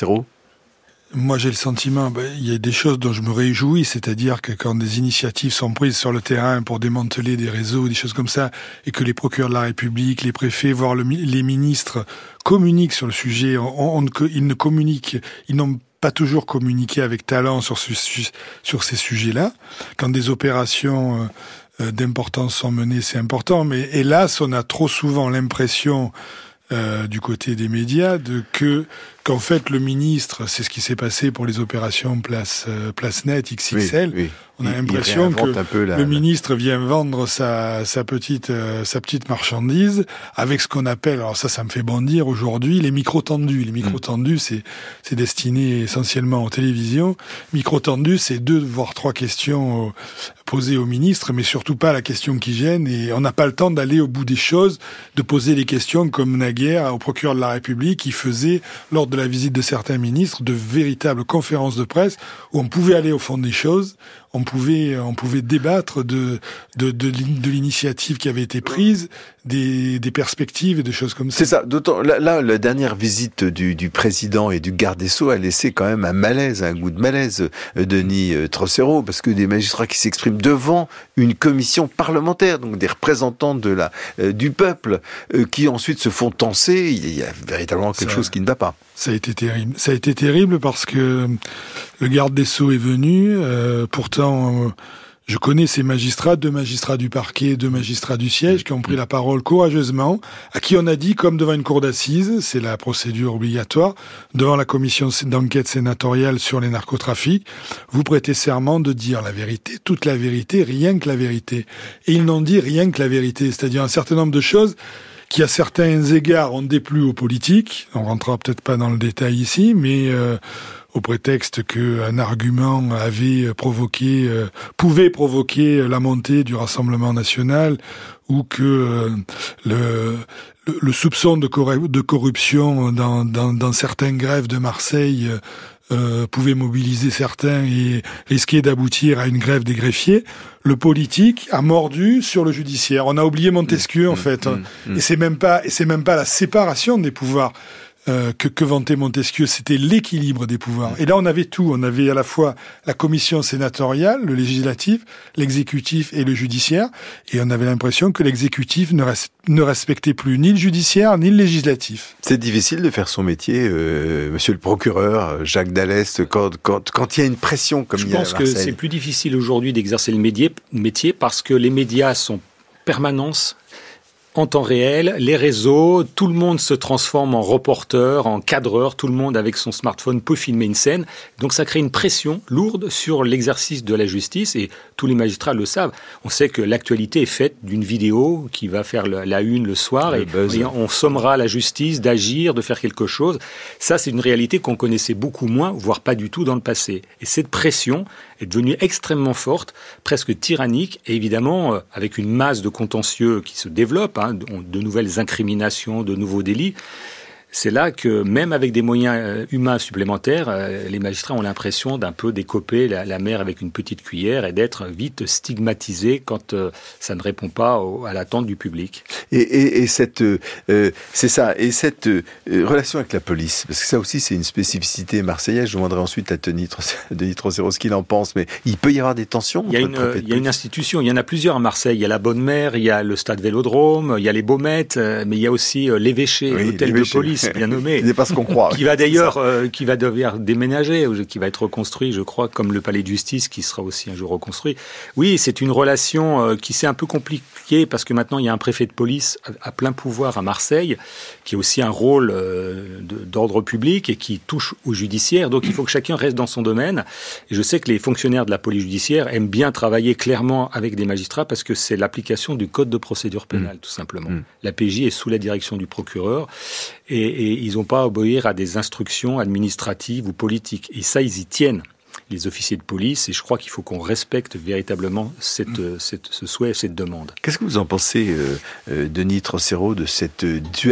Moi, j'ai le sentiment, ben, il y a des choses dont je me réjouis, c'est-à-dire que quand des initiatives sont prises sur le terrain pour démanteler des réseaux, des choses comme ça, et que les procureurs de la République, les préfets, voire le, les ministres communiquent sur le sujet, on, on, ils ne communiquent, ils n'ont pas toujours communiqué avec talent sur, ce, sur ces sujets-là. Quand des opérations euh, d'importance sont menées, c'est important, mais hélas, on a trop souvent l'impression Euh, du côté des médias, de que qu'en fait le ministre, c'est ce qui s'est passé pour les opérations Place euh, Place Net X X L. Oui, oui. On a il, l'impression il que la, le ministre vient vendre sa sa petite euh, sa petite marchandise avec ce qu'on appelle, alors ça ça me fait bondir aujourd'hui, les micros tendus. Les micros tendus, mmh. c'est c'est destiné essentiellement aux télévisions. Micros tendus, c'est deux voire trois questions posées au ministre, mais surtout pas la question qui gêne, et on n'a pas le temps d'aller au bout des choses, de poser les questions comme naguère au procureur de la République qui faisait lors de la visite de certains ministres de véritables conférences de presse où on pouvait aller au fond des choses. On pouvait, on pouvait débattre de, de, de, de l'initiative qui avait été prise, des, des perspectives et des choses comme ça. C'est ça. D'autant, là, là, la dernière visite du, du président et du garde des Sceaux a laissé quand même un malaise, un goût de malaise, Denis Trocero, parce que des magistrats qui s'expriment devant une commission parlementaire, donc des représentants de la, euh, du peuple, euh, qui ensuite se font tancer, il y a véritablement quelque ça, chose qui ne va pas. Ça a été terrible. Ça a été terrible parce que le garde des Sceaux est venu, euh, pourtant, euh, je connais ces magistrats, deux magistrats du parquet, deux magistrats du siège, qui ont pris la parole courageusement, à qui on a dit, comme devant une cour d'assises, c'est la procédure obligatoire, devant la commission d'enquête sénatoriale sur les narcotrafics, vous prêtez serment de dire la vérité, toute la vérité, rien que la vérité. Et ils n'ont dit rien que la vérité, c'est-à-dire un certain nombre de choses qui, à certains égards, ont déplu aux politiques. On rentrera peut-être pas dans le détail ici, mais euh, au prétexte qu'un argument avait provoqué, euh, pouvait provoquer la montée du Rassemblement national, ou que euh, le, le, le soupçon de, corru- de corruption dans, dans, dans certaines grèves de Marseille euh, Euh, pouvait mobiliser certains et risquer d'aboutir à une grève des greffiers, le politique a mordu sur le judiciaire. On a oublié Montesquieu, mmh, en fait. Mmh, mmh. Et c'est même pas, et c'est même pas la séparation des pouvoirs euh, que, que vantait Montesquieu, c'était l'équilibre des pouvoirs. Et là, on avait tout. On avait à la fois la commission sénatoriale, le législatif, l'exécutif et le judiciaire. Et on avait l'impression que l'exécutif ne, res- ne respectait plus ni le judiciaire, ni le législatif. C'est difficile de faire son métier, euh, monsieur le procureur, Jacques Dallest, quand, quand, quand il y a une pression comme Je il y a à Marseille. Je pense que c'est plus difficile aujourd'hui d'exercer le métier, métier parce que les médias sont en permanence en temps réel, les réseaux, tout le monde se transforme en reporter, en cadreur, tout le monde avec son smartphone peut filmer une scène. Donc ça crée une pression lourde sur l'exercice de la justice et tous les magistrats le savent. On sait que l'actualité est faite d'une vidéo qui va faire la une le soir et, et on sommera la justice d'agir, de faire quelque chose. Ça, c'est une réalité qu'on connaissait beaucoup moins, voire pas du tout dans le passé. Et cette pression est devenue extrêmement forte, presque tyrannique, et évidemment, euh, avec une masse de contentieux qui se développe, hein, de, de nouvelles incriminations, de nouveaux délits. C'est là que, même avec des moyens humains supplémentaires, les magistrats ont l'impression d'un peu décoper la, la mer avec une petite cuillère et d'être vite stigmatisés quand euh, ça ne répond pas au, à l'attente du public. Et, et, et cette, euh, c'est ça, et cette euh, relation avec la police, parce que ça aussi c'est une spécificité marseillaise. Je demanderai ensuite à Denis Trocero ce qu'il en pense, mais il peut y avoir des tensions. Il y a une, il y a une institution, il y en a plusieurs à Marseille. Il y a la Bonne Mère, il y a le Stade Vélodrome, il y a les Baumettes, mais il y a aussi l'évêché, oui, l'hôtel de police. Bien nommé, c'est pas ce qu'on croit. Qui va d'ailleurs, euh, qui va devoir déménager, qui va être reconstruit, je crois, comme le palais de justice, qui sera aussi un jour reconstruit. Oui, c'est une relation euh, qui s'est un peu compliquée parce que maintenant il y a un préfet de police à, à plein pouvoir à Marseille, qui a aussi un rôle euh, de, d'ordre public et qui touche au judiciaire. Donc il faut que chacun reste dans son domaine. Et je sais que les fonctionnaires de la police judiciaire aiment bien travailler clairement avec des magistrats parce que c'est l'application du code de procédure pénale, mmh. tout simplement. Mmh. La P J est sous la direction du procureur. Et, et ils n'ont pas à obéir à des instructions administratives ou politiques. Et ça, ils y tiennent, les officiers de police. Et je crois qu'il faut qu'on respecte véritablement cette, mmh. cette, ce souhait, cette demande. Qu'est-ce que vous en pensez, euh, euh, Denis Trocero, de cette dualité ?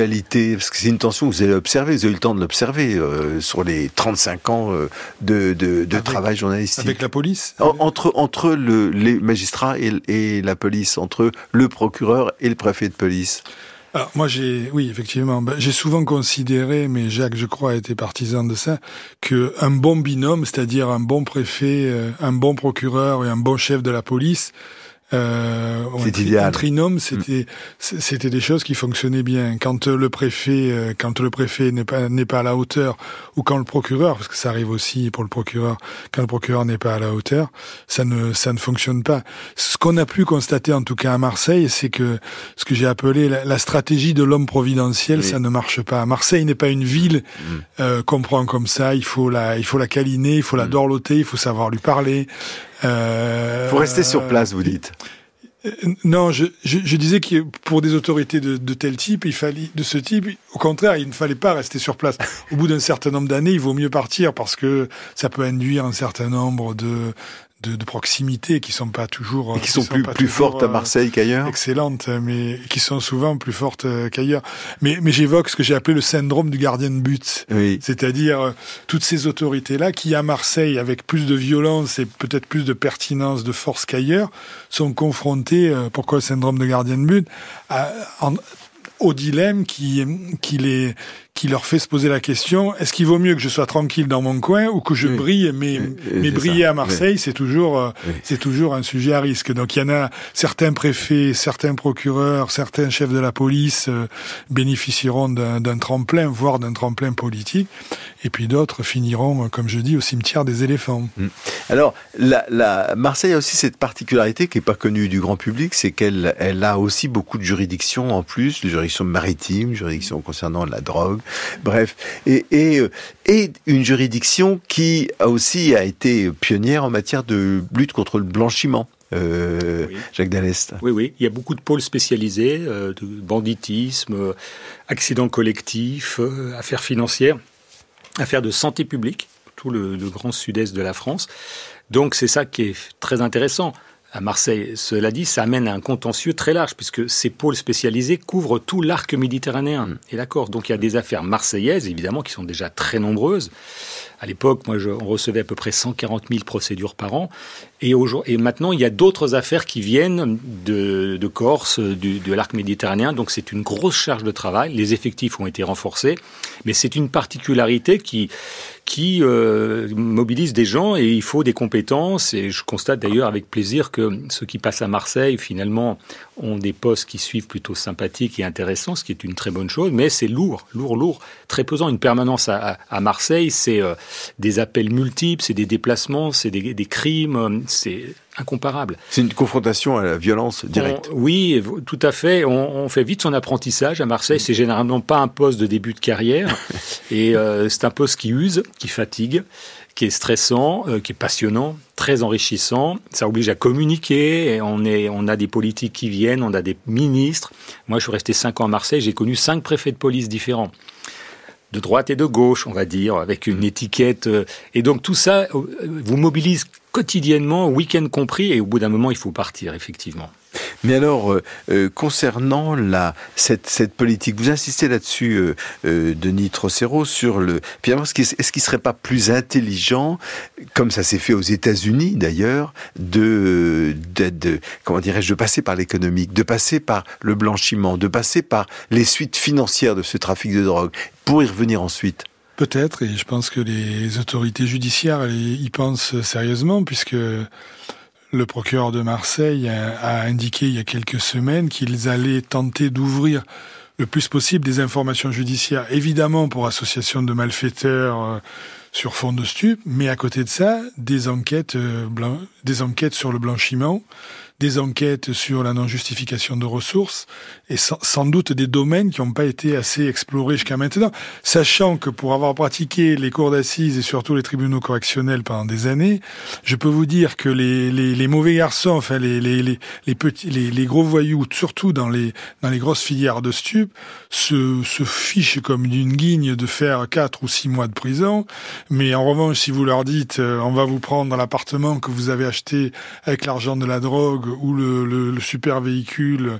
Parce que c'est une tension que vous avez observée, vous avez eu le temps de l'observer euh, sur les trente-cinq ans euh, de, de, de avec, travail journalistique. Avec la police ? en, Entre, entre le, les magistrats et, et la police, entre le procureur et le préfet de police. Alors moi j'ai, oui effectivement, ben, j'ai souvent considéré, mais Jacques je crois était partisan de ça, que un bon binôme, c'est-à-dire un bon préfet, un bon procureur et un bon chef de la police, euh, c'est idéal. Un trinôme, c'était mmh. c'était des choses qui fonctionnaient bien. Quand le préfet, quand le préfet n'est pas n'est pas à la hauteur, ou quand le procureur, parce que ça arrive aussi pour le procureur, quand le procureur n'est pas à la hauteur, ça ne ça ne fonctionne pas. Ce qu'on a pu constater en tout cas à Marseille, c'est que ce que j'ai appelé la, la stratégie de l'homme providentiel, oui. ça ne marche pas. Marseille n'est pas une ville mmh. euh, qu'on prend comme ça. Il faut la il faut la câliner, il faut la dorloter, il faut savoir lui parler. Euh, faut rester sur place, vous dites. Non, je, je, je disais que pour des autorités de, de tel type, il fallait, de ce type, au contraire, il ne fallait pas rester sur place. Au bout d'un certain nombre d'années, il vaut mieux partir parce que ça peut induire un certain nombre de de, de proximités qui sont pas toujours et qui sont, qui sont plus plus toujours, fortes à Marseille qu'ailleurs. Excellentes, mais qui sont souvent plus fortes qu'ailleurs. Mais mais j'évoque ce que j'ai appelé le syndrome du gardien de but, oui. c'est-à-dire euh, toutes ces autorités là qui à Marseille, avec plus de violence et peut-être plus de pertinence, de force qu'ailleurs, sont confrontées. Euh, pourquoi le syndrome de gardien de but à, en, au dilemme qui qui les qui leur fait se poser la question, est-ce qu'il vaut mieux que je sois tranquille dans mon coin ou que je oui. brille, mais, oui, mais briller ça. à Marseille, oui. c'est toujours, oui. c'est toujours un sujet à risque. Donc il y en a certains préfets, certains procureurs, certains chefs de la police euh, bénéficieront d'un, d'un tremplin, voire d'un tremplin politique, et puis d'autres finiront, comme je dis, au cimetière des éléphants. Mmh. Alors, la, la, Marseille a aussi cette particularité qui n'est pas connue du grand public, c'est qu'elle elle a aussi beaucoup de juridictions en plus, des juridictions maritimes, juridictions concernant la drogue, bref, et, et, et une juridiction qui a aussi a été pionnière en matière de lutte contre le blanchiment. Euh, oui. Jacques Dallest. Oui, oui. Il y a beaucoup de pôles spécialisés, euh, de banditisme, euh, accidents collectifs, euh, affaires financières, affaires de santé publique, tout le, le grand sud-est de la France. Donc c'est ça qui est très intéressant. À Marseille, cela dit, ça amène à un contentieux très large, puisque ces pôles spécialisés couvrent tout l'arc méditerranéen. Mmh. Et d'accord, donc il y a des affaires marseillaises, évidemment, qui sont déjà très nombreuses. À l'époque, moi, je, on recevait à peu près cent quarante mille procédures par an. Et, et maintenant, il y a d'autres affaires qui viennent de, de Corse, du, de l'arc méditerranéen. Donc c'est une grosse charge de travail. Les effectifs ont été renforcés. Mais c'est une particularité qui... qui euh, mobilise des gens et il faut des compétences. Et je constate d'ailleurs avec plaisir que ceux qui passent à Marseille, finalement, ont des postes qui suivent plutôt sympathiques et intéressants, ce qui est une très bonne chose. Mais c'est lourd, lourd, lourd, très pesant. Une permanence à, à Marseille, c'est, euh, des appels multiples, c'est des déplacements, c'est des, des crimes, c'est incomparable. C'est une confrontation à la violence directe. On, oui, tout à fait. On, on fait vite son apprentissage à Marseille. C'est généralement pas un poste de début de carrière. Et euh, c'est un poste qui use, qui fatigue, qui est stressant, euh, qui est passionnant, très enrichissant. Ça oblige à communiquer. Et on, est, on a des politiques qui viennent, on a des ministres. Moi, je suis resté cinq ans à Marseille. J'ai connu cinq préfets de police différents. De droite et de gauche, on va dire, avec une étiquette. Et donc tout ça vous mobilise quotidiennement, week-end compris, et au bout d'un moment, il faut partir, effectivement. Mais alors, euh, euh, concernant la, cette, cette politique, vous insistez là-dessus, euh, euh, Denis Trocero, sur le... Finalement, est-ce qu'il ne serait pas plus intelligent, comme ça s'est fait aux États-Unis d'ailleurs, de, de, de, comment dirais-je, de passer par l'économique, de passer par le blanchiment, de passer par les suites financières de ce trafic de drogue, pour y revenir ensuite? Peut-être, et je pense que les autorités judiciaires y pensent sérieusement, puisque le procureur de Marseille a indiqué il y a quelques semaines qu'ils allaient tenter d'ouvrir le plus possible des informations judiciaires, évidemment pour association de malfaiteurs sur fond de stupes, mais à côté de ça, des enquêtes, blan- des enquêtes sur le blanchiment, des enquêtes sur la non-justification de ressources, et sans, sans doute des domaines qui n'ont pas été assez explorés jusqu'à maintenant. Sachant que pour avoir pratiqué les cours d'assises et surtout les tribunaux correctionnels pendant des années, je peux vous dire que les, les, les mauvais garçons, enfin les, les, les, les petits, les, les gros voyous, surtout dans les, dans les grosses filières de stupes, se, se fichent comme d'une guigne de faire quatre ou six mois de prison. Mais en revanche, si vous leur dites, euh, on va vous prendre dans l'appartement que vous avez acheté avec l'argent de la drogue, ou le, le, le super véhicule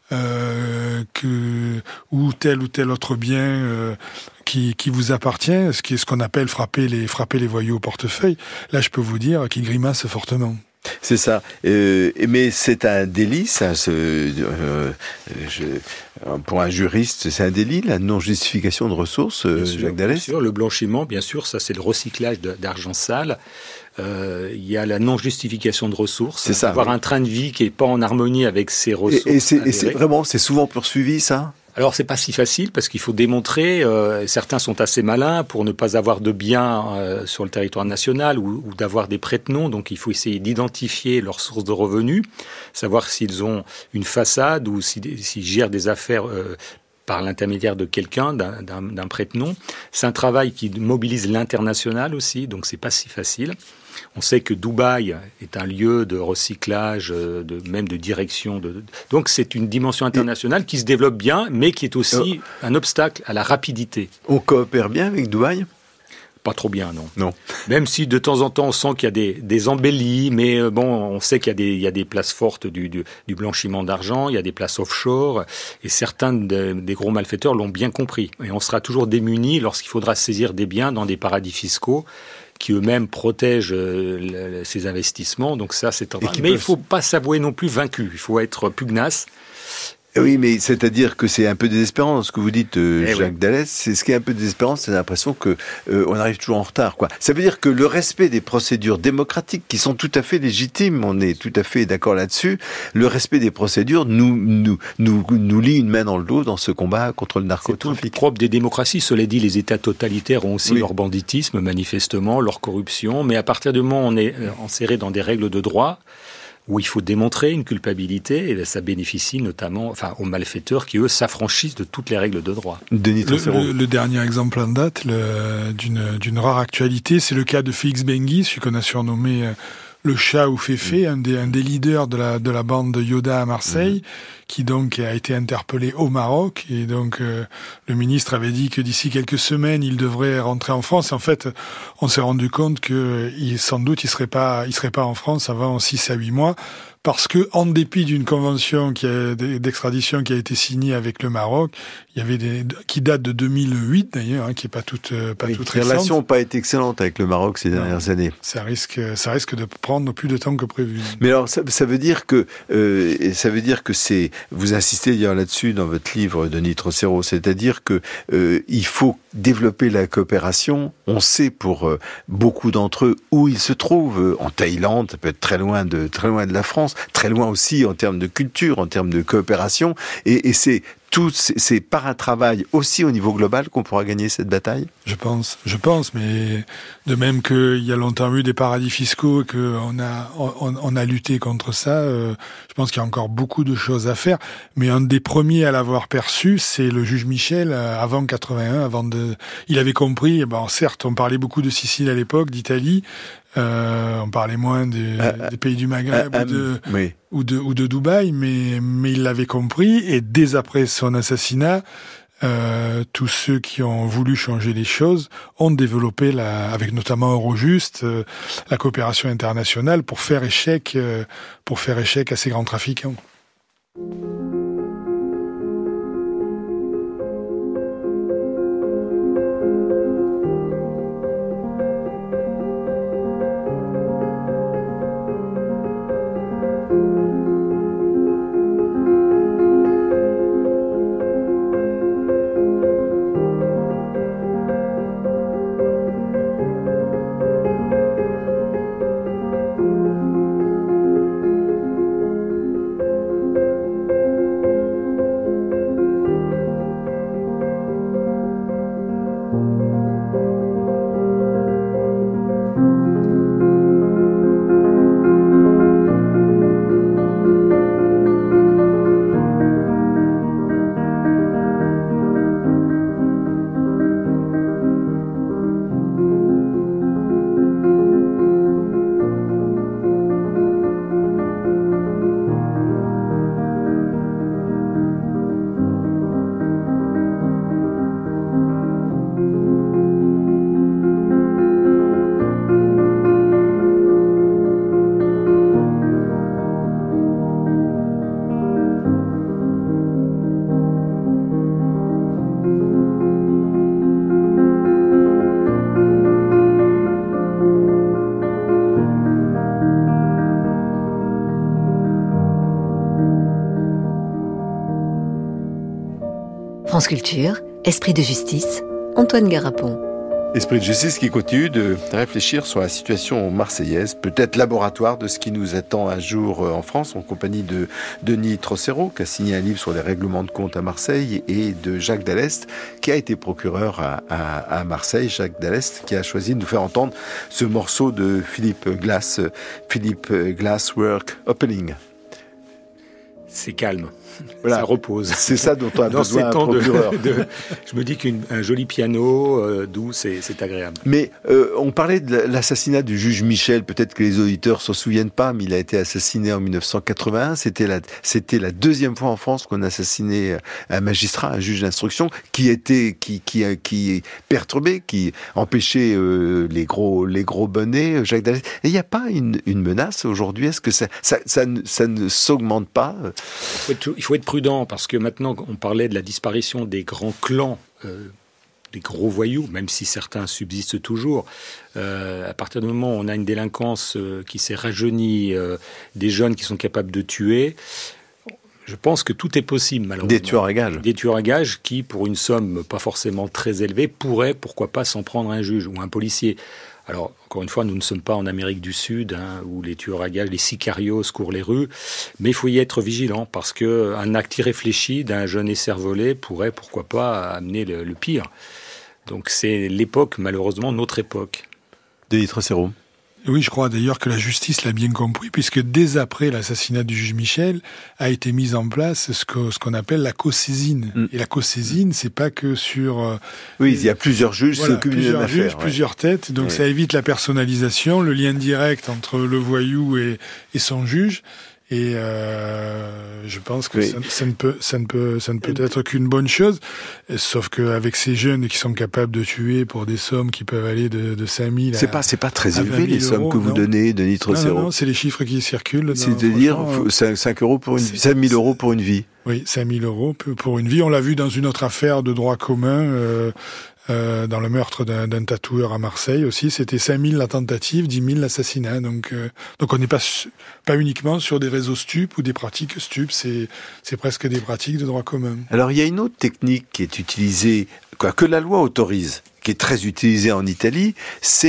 euh, que ou tel ou tel autre bien euh, qui, qui vous appartient, ce qui est ce qu'on appelle frapper les frapper les voyous au portefeuille. Là, je peux vous dire qu'ils grimacent fortement. C'est ça. Euh, mais c'est un délit, ça. Ce, euh, je, pour un juriste, c'est un délit, la non-justification de ressources, euh, sûr, Jacques Dallès. Bien sûr, le blanchiment, bien sûr, ça c'est le recyclage de, d'argent sale. Euh, il y a la non-justification de ressources. C'est ça. Avoir oui. un train de vie qui n'est pas en harmonie avec ses ressources. Et, et, c'est, et c'est vraiment, c'est souvent poursuivi, ça ? Alors c'est pas si facile parce qu'il faut démontrer, euh, certains sont assez malins pour ne pas avoir de biens euh, sur le territoire national ou, ou d'avoir des prête-noms, donc il faut essayer d'identifier leurs sources de revenus, savoir s'ils ont une façade ou s'ils, s'ils gèrent des affaires euh, par l'intermédiaire de quelqu'un, d'un, d'un, d'un prête-nom. C'est un travail qui mobilise l'international aussi, donc c'est pas si facile. On sait que Dubaï est un lieu de recyclage, de, même de direction. De, donc c'est une dimension internationale qui se développe bien, mais qui est aussi un obstacle à la rapidité. On coopère bien avec Dubaï ? Pas trop bien, non. Non. Même si de temps en temps on sent qu'il y a des, des embellis, mais bon, on sait qu'il y a des, il y a des places fortes du, du, du blanchiment d'argent, il y a des places offshore, et certains de, des gros malfaiteurs l'ont bien compris. Et on sera toujours démunis lorsqu'il faudra saisir des biens dans des paradis fiscaux qui eux-mêmes protègent euh, ces investissements. Donc ça, c'est un... Mais peuvent... il ne faut pas s'avouer non plus vaincu. Il faut être pugnace. Oui, mais c'est-à-dire que c'est un peu désespérant ce que vous dites, euh, eh Jacques oui. Dallès. C'est ce qui est un peu désespérant, c'est l'impression que euh, on arrive toujours en retard, quoi. Ça veut dire que le respect des procédures démocratiques, qui sont tout à fait légitimes, on est tout à fait d'accord là-dessus. Le respect des procédures nous nous nous nous lie une main dans le dos dans ce combat contre le narcotrafic. C'est tout propre des démocraties. Cela dit, les États totalitaires ont aussi oui. leur banditisme, manifestement, leur corruption. Mais à partir du moment où on est enserré dans des règles de droit, où il faut démontrer une culpabilité, et ça bénéficie notamment enfin, aux malfaiteurs qui, eux, s'affranchissent de toutes les règles de droit. Denis Trocero. Le, le, le dernier exemple en date le, d'une, d'une rare actualité, c'est le cas de Félix Benguis, celui qu'on a surnommé euh, le chat ou Féfé, mmh. un, des, un des leaders de la, de la bande Yoda à Marseille, mmh. qui donc a été interpellé au Maroc. Et donc euh, le ministre avait dit que d'ici quelques semaines, il devrait rentrer en France. En fait, on s'est rendu compte que il, sans doute il serait pas, il serait pas en France avant six à huit mois. Parce que, en dépit d'une convention qui a, d'extradition qui a été signée avec le Maroc, il y avait des, qui date de deux mille huit d'ailleurs, hein, qui est pas toute, pas oui, toute les récente. relations n'ont pas été excellentes avec le Maroc ces dernières non, années. Ça risque, ça risque de prendre plus de temps que prévu. Mais alors, ça, ça veut dire que, euh, ça veut dire que c'est, vous insistez d'ailleurs là-dessus dans votre livre, Denis Trocero, c'est-à-dire que euh, il faut développer la coopération. On sait pour euh, beaucoup d'entre eux où ils se trouvent. En Thaïlande, ça peut être très loin de, très loin de la France. Très loin aussi en termes de culture, en termes de coopération, et, et c'est tout, c'est, c'est par un travail aussi au niveau global qu'on pourra gagner cette bataille? Je pense, je pense, mais de même qu'il y a longtemps eu des paradis fiscaux et qu'on a, on, on a lutté contre ça, euh, je pense qu'il y a encore beaucoup de choses à faire. Mais un des premiers à l'avoir perçu, c'est le juge Michel, euh, avant quatre-vingt-un, avant de, il avait compris, bon, certes, on parlait beaucoup de Sicile à l'époque, d'Italie, Euh, on parlait moins des, euh, des pays du Maghreb euh, ou, de, oui. ou, de, ou de Dubaï, mais, mais il l'avait compris. Et dès après son assassinat, euh, tous ceux qui ont voulu changer les choses ont développé, la, avec notamment Eurojust, euh, la coopération internationale pour faire échec, euh, pour faire échec à ces grands trafiquants. France Culture, Esprit de justice, Antoine Garapon. Esprit de justice qui continue de réfléchir sur la situation marseillaise, peut-être laboratoire de ce qui nous attend un jour en France, en compagnie de Denis Trocero, qui a signé un livre sur les règlements de compte à Marseille, et de Jacques Dallest, qui a été procureur à, à, à Marseille. Jacques Dallest, qui a choisi de nous faire entendre ce morceau de Philip Glass, Philip Glass Work Opening. C'est calme. Voilà. Ça repose. C'est ça dont on a Dans besoin un temps procureur. De, de, je me dis qu'un joli piano euh, doux, c'est, c'est agréable. Mais euh, on parlait de l'assassinat du juge Michel. Peut-être que les auditeurs s'en souviennent pas, mais il a été assassiné en dix-neuf cent quatre-vingt-un. C'était la, c'était la deuxième fois en France qu'on assassinait un magistrat, un juge d'instruction, qui était, qui, qui, qui perturbait, qui empêchait euh, les gros, les gros bonnets. Jacques Dallest. Et il n'y a pas une, une menace aujourd'hui? Est-ce que ça, ça, ça, ça, ça ne s'augmente pas? Il faut être, il faut être prudent, parce que maintenant, on parlait de la disparition des grands clans, euh, des gros voyous, même si certains subsistent toujours. Euh, à partir du moment où on a une délinquance euh, qui s'est rajeunie, euh, des jeunes qui sont capables de tuer, je pense que tout est possible, malheureusement. Des tueurs à gages. Des tueurs à gages qui, pour une somme pas forcément très élevée, pourraient, pourquoi pas, s'en prendre un juge ou un policier. Alors, encore une fois, nous ne sommes pas en Amérique du Sud, hein, où les tueurs à gages, les sicarios courent les rues, mais il faut y être vigilant, parce qu'un acte irréfléchi d'un jeune écervelé pourrait, pourquoi pas, amener le, le pire. Donc c'est l'époque, malheureusement, notre époque. Denis Trocero. Oui, je crois d'ailleurs que la justice l'a bien compris, puisque dès après l'assassinat du juge Michel, a été mise en place ce, que, ce qu'on appelle la co-saisine. Mm. Et la co-saisine, c'est pas que sur... Euh, oui, il y a plusieurs juges, voilà, c'est plusieurs une juges, affaire, ouais. plusieurs têtes, donc ouais. Ça évite la personnalisation, le lien direct entre le voyou et, et son juge. Et euh, je pense que oui. ça, ça ne peut, ça ne peut, ça ne peut être qu'une bonne chose. Sauf qu'avec ces jeunes qui sont capables de tuer pour des sommes qui peuvent aller de, de cinq mille à c'est pas, c'est pas très élevé les sommes que vous non. donnez, Denis Trocero. Non, non, non, c'est les chiffres qui circulent. C'est-à-dire cinq euros pour une vie, cinq mille euros pour une vie. Oui, cinq mille euros pour une vie. On l'a vu dans une autre affaire de droit commun. Euh, Euh, dans le meurtre d'un, d'un tatoueur à Marseille aussi, c'était cinq mille la tentative, dix mille l'assassinat. Donc, euh, donc on n'est pas pas uniquement sur des réseaux stupes ou des pratiques stupes, c'est c'est presque des pratiques de droit commun. Alors il y a une autre technique qui est utilisée, quoi, que la loi autorise, qui est très utilisée en Italie, c'est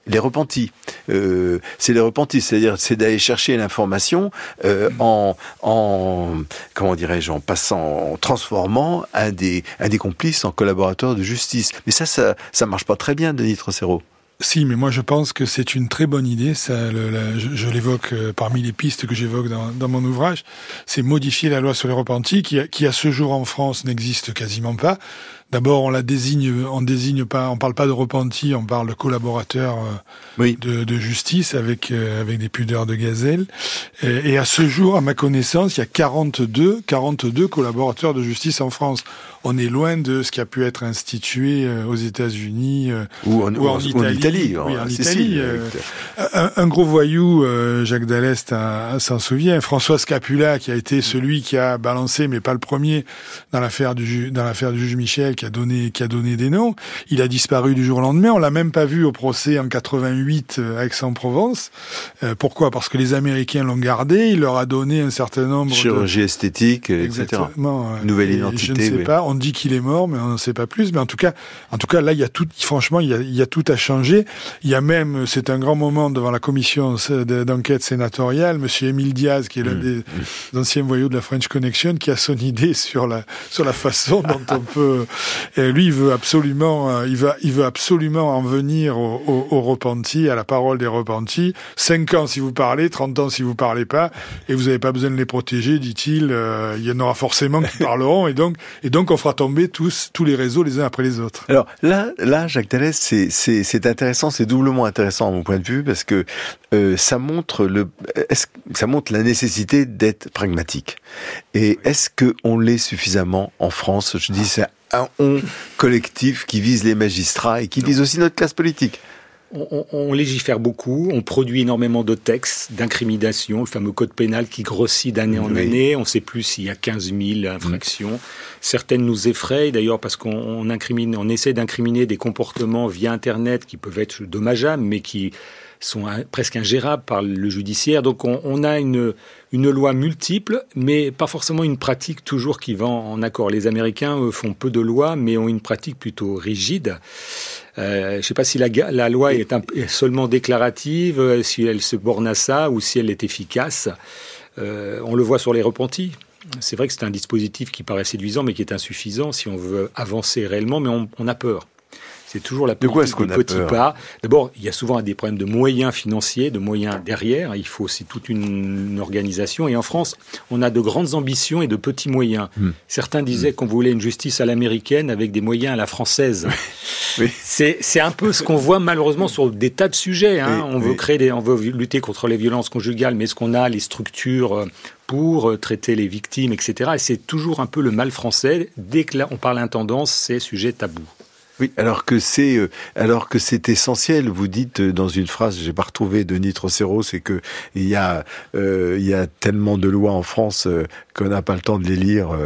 les repentis. Euh, c'est les repentis, c'est-à-dire c'est d'aller chercher l'information euh, en, en, comment dirais-je, en passant, en transformant un des, un des complices en collaborateur de justice. Mais ça, ça, ça marche pas très bien, Denis Trocero. Si, mais moi je pense que c'est une très bonne idée. Ça, le, la, je, je l'évoque euh, parmi les pistes que j'évoque dans, dans mon ouvrage. C'est modifier la loi sur les repentis, qui, qui à ce jour en France n'existe quasiment pas. D'abord, on la désigne, on désigne pas, on parle pas de repenti, on parle de collaborateur euh, oui. de, de justice avec euh, avec des pudeurs de gazelle. Et, et à ce jour, à ma connaissance, il y a quarante-deux, quarante-deux collaborateurs de justice en France. On est loin de ce qui a pu être institué euh, aux États-Unis euh, ou en, ou en, en Italie. En Italie, oui, en en Sicile, Italie. Euh, un, un gros voyou, euh, Jacques Dallest a, s'en souvient. François Scapula, qui a été celui qui a balancé, mais pas le premier, dans l'affaire du dans l'affaire du juge Michel, qui a donné qui a donné des noms. Il a disparu du jour au lendemain. On l'a même pas vu au procès en quatre-vingt-huit à Aix-en-Provence. Euh, pourquoi ? Parce que les Américains l'ont gardé. Il leur a donné un certain nombre chirurgie de... esthétique, Exactement. et cetera. Nouvelle et identité. Je ne sais oui. pas. On dit qu'il est mort, mais on n'en sait pas plus. Mais en tout cas, en tout cas, là, il y a tout. Franchement, il y a, il y a tout à changer. Il y a même, c'est un grand moment devant la commission d'enquête sénatoriale, Monsieur Émile Diaz, qui est l'un mmh. des mmh. anciens voyous de la French Connection, qui a son idée sur la sur la façon dont on peut. Et lui, il veut absolument, il va, il veut absolument en venir aux au, au repentis, à la parole des repentis. Cinq ans si vous parlez, trente ans si vous parlez pas, et vous n'avez pas besoin de les protéger, dit-il. Euh, il y en aura forcément qui parleront, et donc, et donc on fera tomber tous, tous les réseaux les uns après les autres. Alors là, là, Jacques Dallest, c'est, c'est, c'est intéressant, c'est doublement intéressant à mon point de vue, parce que euh, ça montre le, est-ce, ça montre la nécessité d'être pragmatique. Et est-ce que on l'est suffisamment en France ? Je dis c'est un on collectif qui vise les magistrats et qui vise aussi notre classe politique. On, on, on légifère beaucoup, on produit énormément de textes d'incrimination, le fameux code pénal qui grossit d'année en oui. année. On ne sait plus s'il y a quinze mille infractions. Mmh. Certaines nous effrayent d'ailleurs parce qu'on on incrimine, on essaie d'incriminer des comportements via Internet qui peuvent être dommageables, mais qui sont un, presque ingérables par le judiciaire. Donc on, on a une, une loi multiple, mais pas forcément une pratique toujours qui va en accord. Les Américains eux, font peu de lois, mais ont une pratique plutôt rigide. Euh, je ne sais pas si la, la loi est, un, est seulement déclarative, si elle se borne à ça, ou si elle est efficace. Euh, on le voit sur les repentis. C'est vrai que c'est un dispositif qui paraît séduisant, mais qui est insuffisant si on veut avancer réellement, mais on, on a peur. C'est toujours la politique du petit pas. D'abord, il y a souvent des problèmes de moyens financiers, de moyens derrière. Il faut aussi toute une, une organisation. Et en France, on a de grandes ambitions et de petits moyens. Mmh. Certains disaient mmh. qu'on voulait une justice à l'américaine avec des moyens à la française. Oui. C'est, c'est un peu ce qu'on voit malheureusement sur des tas de sujets. Hein. Oui, on veut oui. créer des, on veut lutter contre les violences conjugales, mais est-ce qu'on a les structures pour traiter les victimes, et cetera. Et c'est toujours un peu le mal français. Dès que là, on parle intendance, c'est sujet tabou. Oui, alors que c'est euh, alors que c'est essentiel. Vous dites euh, dans une phrase, j'ai pas retrouvé Denis Trocero, c'est que il y a euh, il y a tellement de lois en France euh, qu'on n'a pas le temps de les lire. Euh.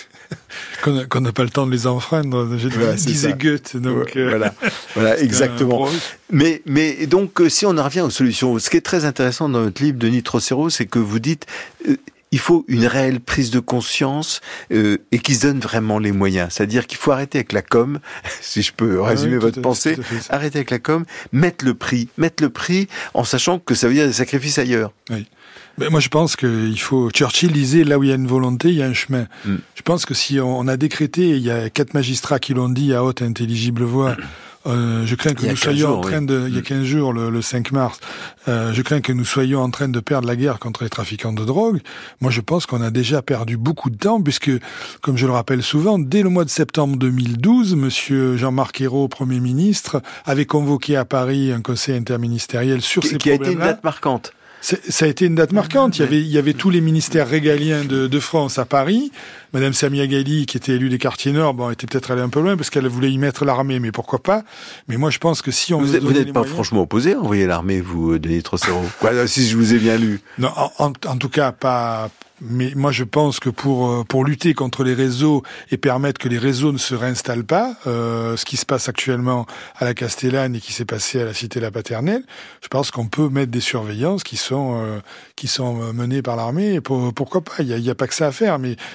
Qu'on, qu'on n'a pas le temps de les enfreindre, je voilà, disais Goethe. Donc euh, voilà, voilà, exactement. Mais mais donc si on en revient aux solutions, ce qui est très intéressant dans votre livre, Denis Trocero, c'est que vous dites euh, il faut une réelle prise de conscience euh, et qui se donne vraiment les moyens. C'est-à-dire qu'il faut arrêter avec la com, si je peux résumer oui, votre à, pensée, arrêter avec la com, mettre le prix, mettre le prix en sachant que ça veut dire des sacrifices ailleurs. Oui. Ben moi, je pense qu'il faut... Churchill disait, là où il y a une volonté, il y a un chemin. Mm. Je pense que si on a décrété, il y a quatre magistrats qui l'ont dit à haute intelligible voix, Euh, je crains que nous soyons jours, en train de, oui. il y a quinze jours, le, le cinq mars, euh, je crains que nous soyons en train de perdre la guerre contre les trafiquants de drogue. Moi, je pense qu'on a déjà perdu beaucoup de temps puisque, comme je le rappelle souvent, dès le mois de septembre deux mille douze, monsieur Jean-Marc Ayrault, Premier ministre, avait convoqué à Paris un conseil interministériel sur qui, ces qui problèmes-là. Qui a été une date marquante. C'est, ça a été une date marquante. Il y avait, il y avait tous les ministères régaliens de, de France à Paris. Madame Samia Ghali, qui était élue des quartiers nord, bon, était peut-être allée un peu loin parce qu'elle voulait y mettre l'armée, mais pourquoi pas. Mais moi, je pense que si on vous, veut vous n'êtes pas moyens... franchement opposé à envoyer l'armée, vous, Denis Trocero. Quoi, si je vous ai bien lu. Non, en, en, en tout cas, pas. Mais moi, je pense que pour pour lutter contre les réseaux et permettre que les réseaux ne se réinstallent pas, euh, ce qui se passe actuellement à la Castellane et qui s'est passé à la Cité La Paternelle, je pense qu'on peut mettre des surveillances qui sont euh, qui sont menées par l'armée. Et pour, pourquoi pas ? Il y a, il y a pas que ça à faire, mais mais mais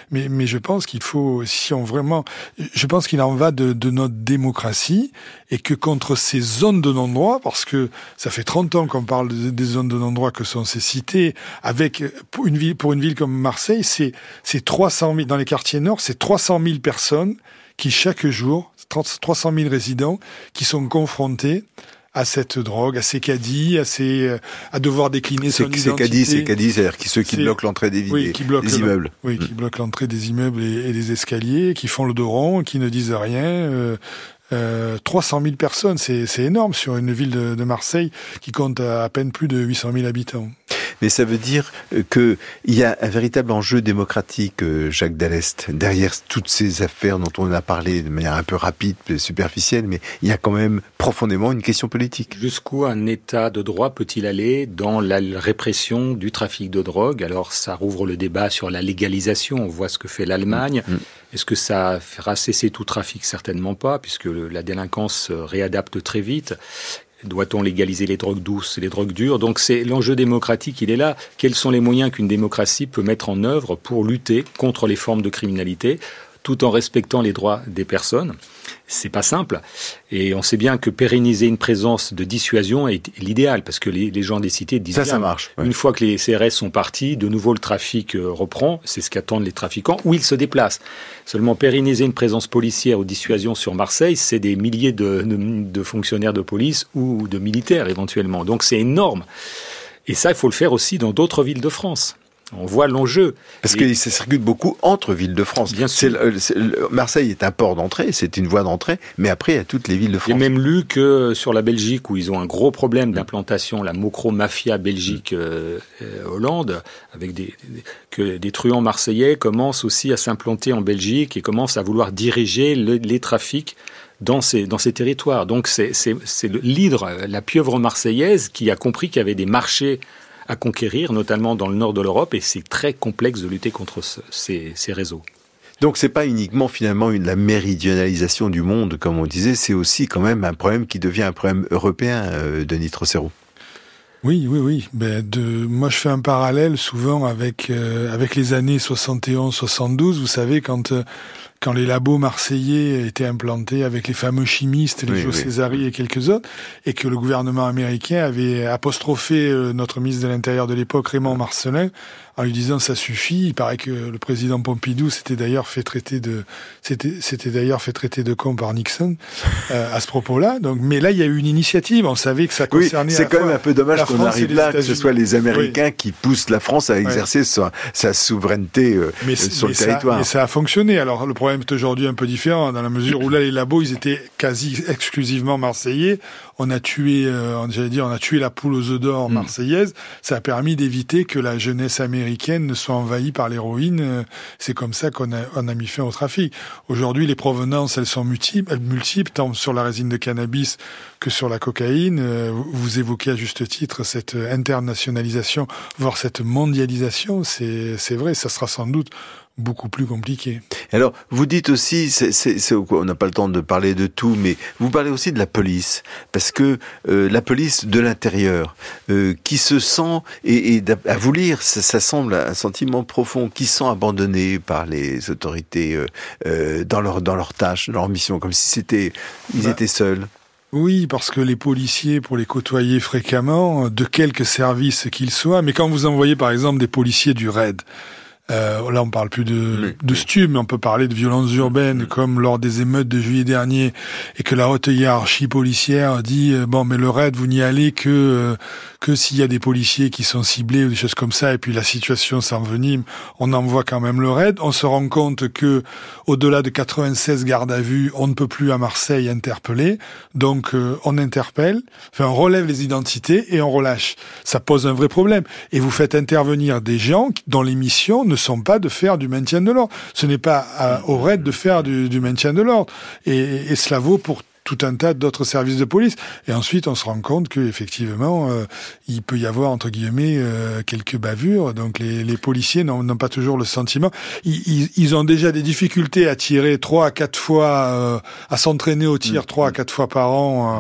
je pense qu'il faut, si on vraiment, je pense qu'il en va de, de notre démocratie et que contre ces zones de non-droit, parce que ça fait trente ans qu'on parle de, des zones de non-droit que sont ces cités, avec, pour une ville, pour une ville comme Marseille, c'est, c'est trois cent mille, dans les quartiers nord, c'est trois cent mille personnes qui chaque jour, trois cent mille résidents, qui sont confrontés à cette drogue, à ces caddies, à ces, à devoir décliner son identité. Ces caddies, ces caddies, c'est-à-dire qui, ceux qui c'est, bloquent l'entrée des, oui, des, des immeubles. Oui, mmh. qui bloquent l'entrée des immeubles et, et des escaliers, qui font le dos rond, qui ne disent rien. Euh, euh, trois cent mille personnes, c'est, c'est énorme sur une ville de, de Marseille qui compte à, à peine plus de huit cent mille habitants. Mais ça veut dire qu'il y a un véritable enjeu démocratique, Jacques Dallest, derrière toutes ces affaires dont on a parlé de manière un peu rapide, superficielle, mais il y a quand même profondément une question politique. Jusqu'où un État de droit peut-il aller dans la répression du trafic de drogue ? Alors ça rouvre le débat sur la légalisation, on voit ce que fait l'Allemagne. Mmh. Est-ce que ça fera cesser tout trafic ? Certainement pas, puisque la délinquance se réadapte très vite. Doit-on légaliser les drogues douces et les drogues dures ? Donc c'est l'enjeu démocratique, il est là. Quels sont les moyens qu'une démocratie peut mettre en œuvre pour lutter contre les formes de criminalité, tout en respectant les droits des personnes ? C'est pas simple. Et on sait bien que pérenniser une présence de dissuasion est l'idéal, parce que les, les gens des cités disent ça, bien, ça marche. Ouais. Une fois que les C R S sont partis, de nouveau le trafic reprend. C'est ce qu'attendent les trafiquants, où ils se déplacent. Seulement pérenniser une présence policière ou dissuasion sur Marseille, c'est des milliers de, de, de fonctionnaires de police ou de militaires éventuellement. Donc c'est énorme. Et ça, il faut le faire aussi dans d'autres villes de France. On voit l'enjeu. Parce et... que ça circule beaucoup entre villes de France. Bien sûr. C'est le, c'est le, Marseille est un port d'entrée, c'est une voie d'entrée, mais après, il y a toutes les villes de France. J'ai même lu que sur la Belgique, où ils ont un gros problème d'implantation, la Mocro-Mafia Belgique euh, euh, Hollande, avec des, des, que des truands marseillais commencent aussi à s'implanter en Belgique et commencent à vouloir diriger le, les trafics dans ces, dans ces territoires. Donc c'est, c'est, c'est l'hydre, la pieuvre marseillaise, qui a compris qu'il y avait des marchés à conquérir, notamment dans le nord de l'Europe, et c'est très complexe de lutter contre ce, ces, ces réseaux. Donc c'est pas uniquement finalement une, la méridionalisation du monde, comme on disait, c'est aussi quand même un problème qui devient un problème européen, euh, Denis Trocero. Oui, oui, oui. Ben de, moi, je fais un parallèle souvent avec euh, avec les années soixante et onze soixante-douze. Vous savez, quand euh, quand les labos marseillais étaient implantés avec les fameux chimistes, les oui, Joe oui. Césari et quelques autres, et que le gouvernement américain avait apostrophé euh, notre ministre de l'Intérieur de l'époque, Raymond Marcellin, en lui disant ça suffit. Il paraît que le président Pompidou s'était d'ailleurs fait traiter de c'était c'était d'ailleurs fait traiter de con par Nixon euh, à ce propos-là. Donc, mais là, il y a eu une initiative. On savait que ça concernait. Oui, c'est quand même un peu dommage qu'on arrive là, que ce soit les Américains oui. qui poussent la France à exercer oui. sa, sa souveraineté euh, mais, sur mais le territoire. Ça, mais ça a fonctionné. Alors le problème est aujourd'hui un peu différent dans la mesure où là les labos ils étaient quasi exclusivement marseillais. On a tué, euh, j'allais dire, on a tué la poule aux œufs d'or marseillaise. Ça a permis d'éviter que la jeunesse américaine ne soit envahie par l'héroïne. C'est comme ça qu'on a, on a mis fin au trafic. Aujourd'hui, les provenances, elles sont multiples, multiples, tant sur la résine de cannabis que sur la cocaïne. Vous évoquez à juste titre cette internationalisation, voire cette mondialisation. C'est, c'est vrai, ça sera sans doute beaucoup plus compliqué. Alors, vous dites aussi, c'est, c'est, c'est, on n'a pas le temps de parler de tout, mais vous parlez aussi de la police, parce que euh, la police de l'intérieur, euh, qui se sent, et, et à vous lire, ça, ça semble un sentiment profond, qui se sent abandonné par les autorités euh, euh, dans leur dans leurs tâches, dans leur mission, comme si c'était ils bah. étaient seuls. Oui, parce que les policiers, pour les côtoyer fréquemment, de quelque service qu'ils soient, mais quand vous envoyez par exemple des policiers du raid, Euh, là, on parle plus de, oui, de stupes, mais on peut parler de violences urbaines, oui. comme lors des émeutes de juillet dernier, et que la haute hiérarchie policière dit euh, bon, mais le raid, vous n'y allez que euh, que s'il y a des policiers qui sont ciblés ou des choses comme ça, et puis la situation s'envenime, on envoie quand même le raid. On se rend compte que au-delà de quatre-vingt-seize gardes à vue, on ne peut plus à Marseille interpeller, donc euh, on interpelle, enfin on relève les identités et on relâche. Ça pose un vrai problème. Et vous faites intervenir des gens dont les missions ne sont pas de faire du maintien de l'ordre. Ce n'est pas à, au raid de faire du, du maintien de l'ordre. Et, et cela vaut pour tout un tas d'autres services de police. Et ensuite, on se rend compte que effectivement, euh, il peut y avoir entre guillemets euh, quelques bavures. Donc les, les policiers n'ont, n'ont pas toujours le sentiment. Ils, ils, ils ont déjà des difficultés à tirer trois à quatre fois, euh, à s'entraîner au tir trois à quatre fois par an. Euh,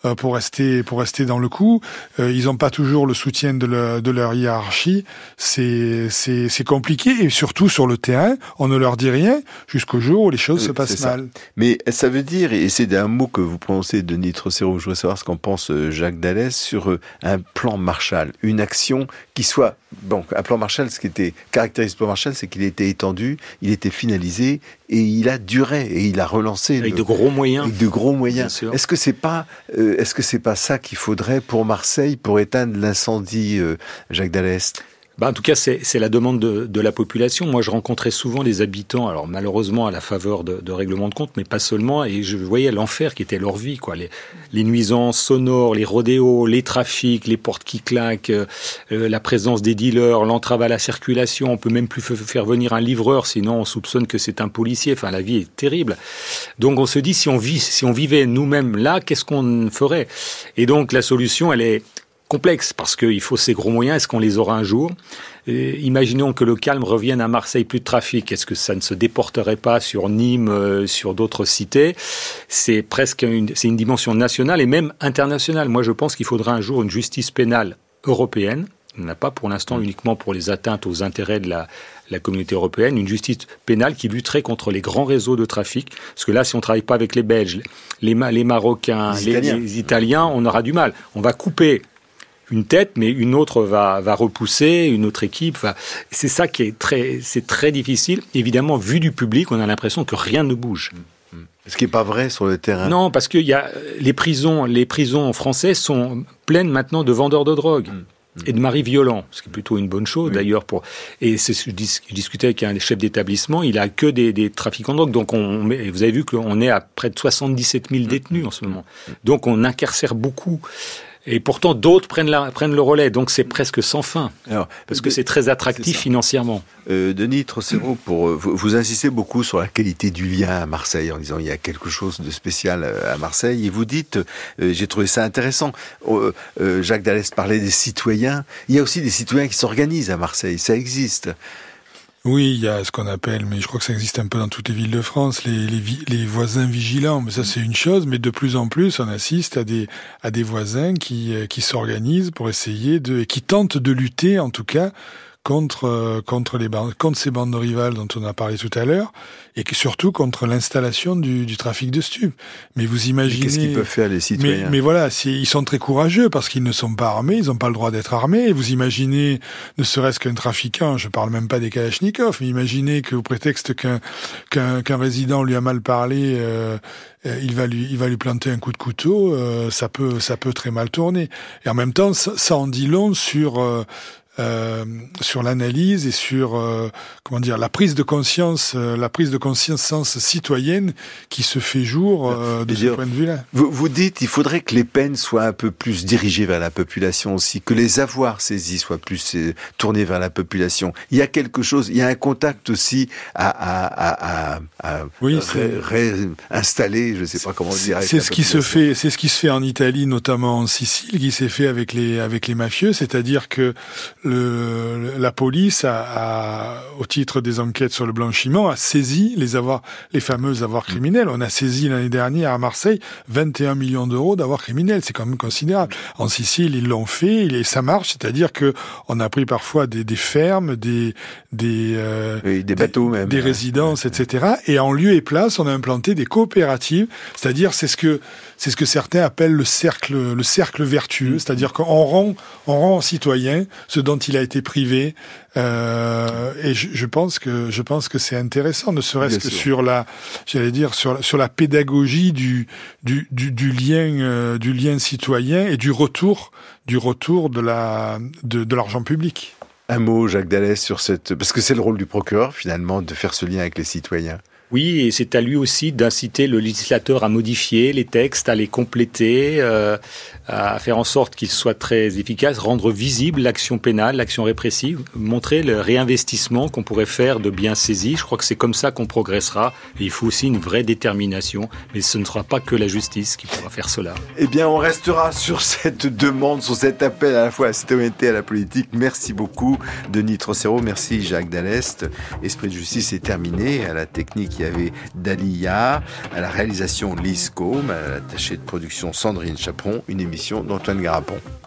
euh, pour rester pour rester dans le coup. Euh, ils n'ont pas toujours le soutien de, le, de leur hiérarchie. C'est c'est c'est compliqué et surtout sur le terrain, on ne leur dit rien jusqu'au jour où les choses oui, se passent mal. Mais ça veut dire, et c'est un mot que vous prononcez, Denis Trocero, je voudrais savoir ce qu'en pense Jacques Dallès sur un plan Marshall, une action qui soit bon, un plan Marshall. Ce qui était caractéristique du plan Marshall, c'est qu'il était étendu, il était finalisé et il a duré et il a relancé avec le, de gros moyens. Avec de gros moyens. Est-ce que c'est pas, euh, est-ce que c'est pas ça qu'il faudrait pour Marseille pour éteindre l'incendie, euh, Jacques Dallès? Bah, en tout cas, c'est, c'est la demande de, de la population. Moi, je rencontrais souvent les habitants, alors malheureusement à la faveur de, de règlements de compte, mais pas seulement, et je voyais l'enfer qui était leur vie, quoi. Les, les nuisances sonores, les rodéos, les trafics, les portes qui claquent, euh, la présence des dealers, l'entrave à la circulation. On peut même plus f- faire venir un livreur, sinon on soupçonne que c'est un policier. Enfin, la vie est terrible. Donc, on se dit, si on vit, si on vivait nous-mêmes là, qu'est-ce qu'on ferait? Et donc, la solution, elle est complexe, parce qu'il faut ces gros moyens. Est-ce qu'on les aura un jour? Et imaginons que le calme revienne à Marseille, plus de trafic. Est-ce que ça ne se déporterait pas sur Nîmes, euh, sur d'autres cités? C'est presque une, c'est une dimension nationale et même internationale. Moi, je pense qu'il faudra un jour une justice pénale européenne. On n'a pas pour l'instant uniquement pour les atteintes aux intérêts de la, la communauté européenne, une justice pénale qui lutterait contre les grands réseaux de trafic. Parce que là, si on ne travaille pas avec les Belges, les, les Marocains, les, les, Italiens. les Italiens, on aura du mal. On va couper une tête, mais une autre va, va repousser, une autre équipe. Va... C'est ça qui est très, c'est très difficile. Évidemment, vu du public, on a l'impression que rien ne bouge. Ce qui n'est pas vrai sur le terrain. Non, parce que y a, les prisons, les prisons françaises sont pleines maintenant de vendeurs de drogue. Mmh. Et de maris violents, ce qui est plutôt une bonne chose oui. d'ailleurs. Pour et c'est, je, dis, je discutais avec un chef d'établissement, il a que des, des trafiquants de drogue. Donc on, vous avez vu qu'on est à près de soixante-dix-sept mille détenus en ce moment. Donc on incarcère beaucoup. Et pourtant, d'autres prennent, la, prennent le relais. Donc, c'est presque sans fin. Alors, parce que c'est très attractif c'est financièrement. Euh, Denis Trocero, pour, vous, vous insistez beaucoup sur la qualité du lien à Marseille, en disant il y a quelque chose de spécial à Marseille. Et vous dites, euh, j'ai trouvé ça intéressant, euh, euh, Jacques Dallès parlait des citoyens. Il y a aussi des citoyens qui s'organisent à Marseille. Ça existe. Oui, il y a ce qu'on appelle, mais je crois que ça existe un peu dans toutes les villes de France, les, les, les voisins vigilants. Mais ça, c'est une chose. Mais de plus en plus, on assiste à des, à des voisins qui, qui s'organisent pour essayer de, qui tentent de lutter, en tout cas, contre, contre les bandes, contre ces bandes rivales dont on a parlé tout à l'heure, et que surtout contre l'installation du, du trafic de stupes. Mais vous imaginez... Mais qu'est-ce qu'ils peuvent faire, les citoyens? Mais, mais voilà, c'est, ils sont très courageux parce qu'ils ne sont pas armés, ils n'ont pas le droit d'être armés. Et vous imaginez, ne serait-ce qu'un trafiquant, je parle même pas des Kalachnikov, mais imaginez qu'au prétexte qu'un, qu'un, qu'un résident lui a mal parlé, euh, il va lui, il va lui planter un coup de couteau, euh, ça peut, ça peut très mal tourner. Et en même temps, ça, ça en dit long sur... Euh, Euh, sur l'analyse et sur euh, comment dire la prise de conscience, euh, la prise de conscience citoyenne qui se fait jour euh, de ce point de vue-là. Vous, vous dites, il faudrait que les peines soient un peu plus dirigées vers la population aussi, que les avoirs saisis soient plus euh, tournés vers la population. Il y a quelque chose, il y a un contact aussi à, à, à, à, à oui, réinstaller, je ne sais pas comment dire. C'est ce qui se fait, c'est ce qui se fait en Italie, notamment en Sicile, qui s'est fait avec les avec les mafieux, c'est-à-dire que Le, la police a, a, au titre des enquêtes sur le blanchiment, a saisi les avoirs, les fameux avoirs criminels. On a saisi l'année dernière à Marseille vingt et un millions d'euros d'avoirs criminels. C'est quand même considérable. En Sicile, ils l'ont fait et ça marche. C'est-à-dire que on a pris parfois des, des fermes, des des, euh, oui, des bateaux des, même, des résidences, et cetera. Et en lieu et place, on a implanté des coopératives. C'est-à-dire, c'est ce que c'est ce que certains appellent le cercle le cercle vertueux. C'est-à-dire qu'on rend on rend aux citoyens ce dont il a été privé, euh, et je, je pense que je pense que c'est intéressant, ne serait-ce Bien que sûr. sur la, j'allais dire sur sur la pédagogie du du du, du lien euh, du lien citoyen et du retour du retour de la de, de l'argent public. Un mot, Jacques Dallès, sur cette, parce que c'est le rôle du procureur finalement de faire ce lien avec les citoyens. Oui, et c'est à lui aussi d'inciter le législateur à modifier les textes, à les compléter, euh, à faire en sorte qu'ils soient très efficaces, rendre visible l'action pénale, l'action répressive, montrer le réinvestissement qu'on pourrait faire de biens saisis. Je crois que c'est comme ça qu'on progressera. Et il faut aussi une vraie détermination, mais ce ne sera pas que la justice qui pourra faire cela. Eh bien, on restera sur cette demande, sur cet appel à la fois à la citoyenneté et à la politique. Merci beaucoup, Denis Trocero. Merci, Jacques Dallès. Esprit de justice est terminé. À la technique, il y avait Dali Yard, à la réalisation Lise Combe, à l'attachée de production Sandrine Chaperon, une émission d'Antoine Garapon.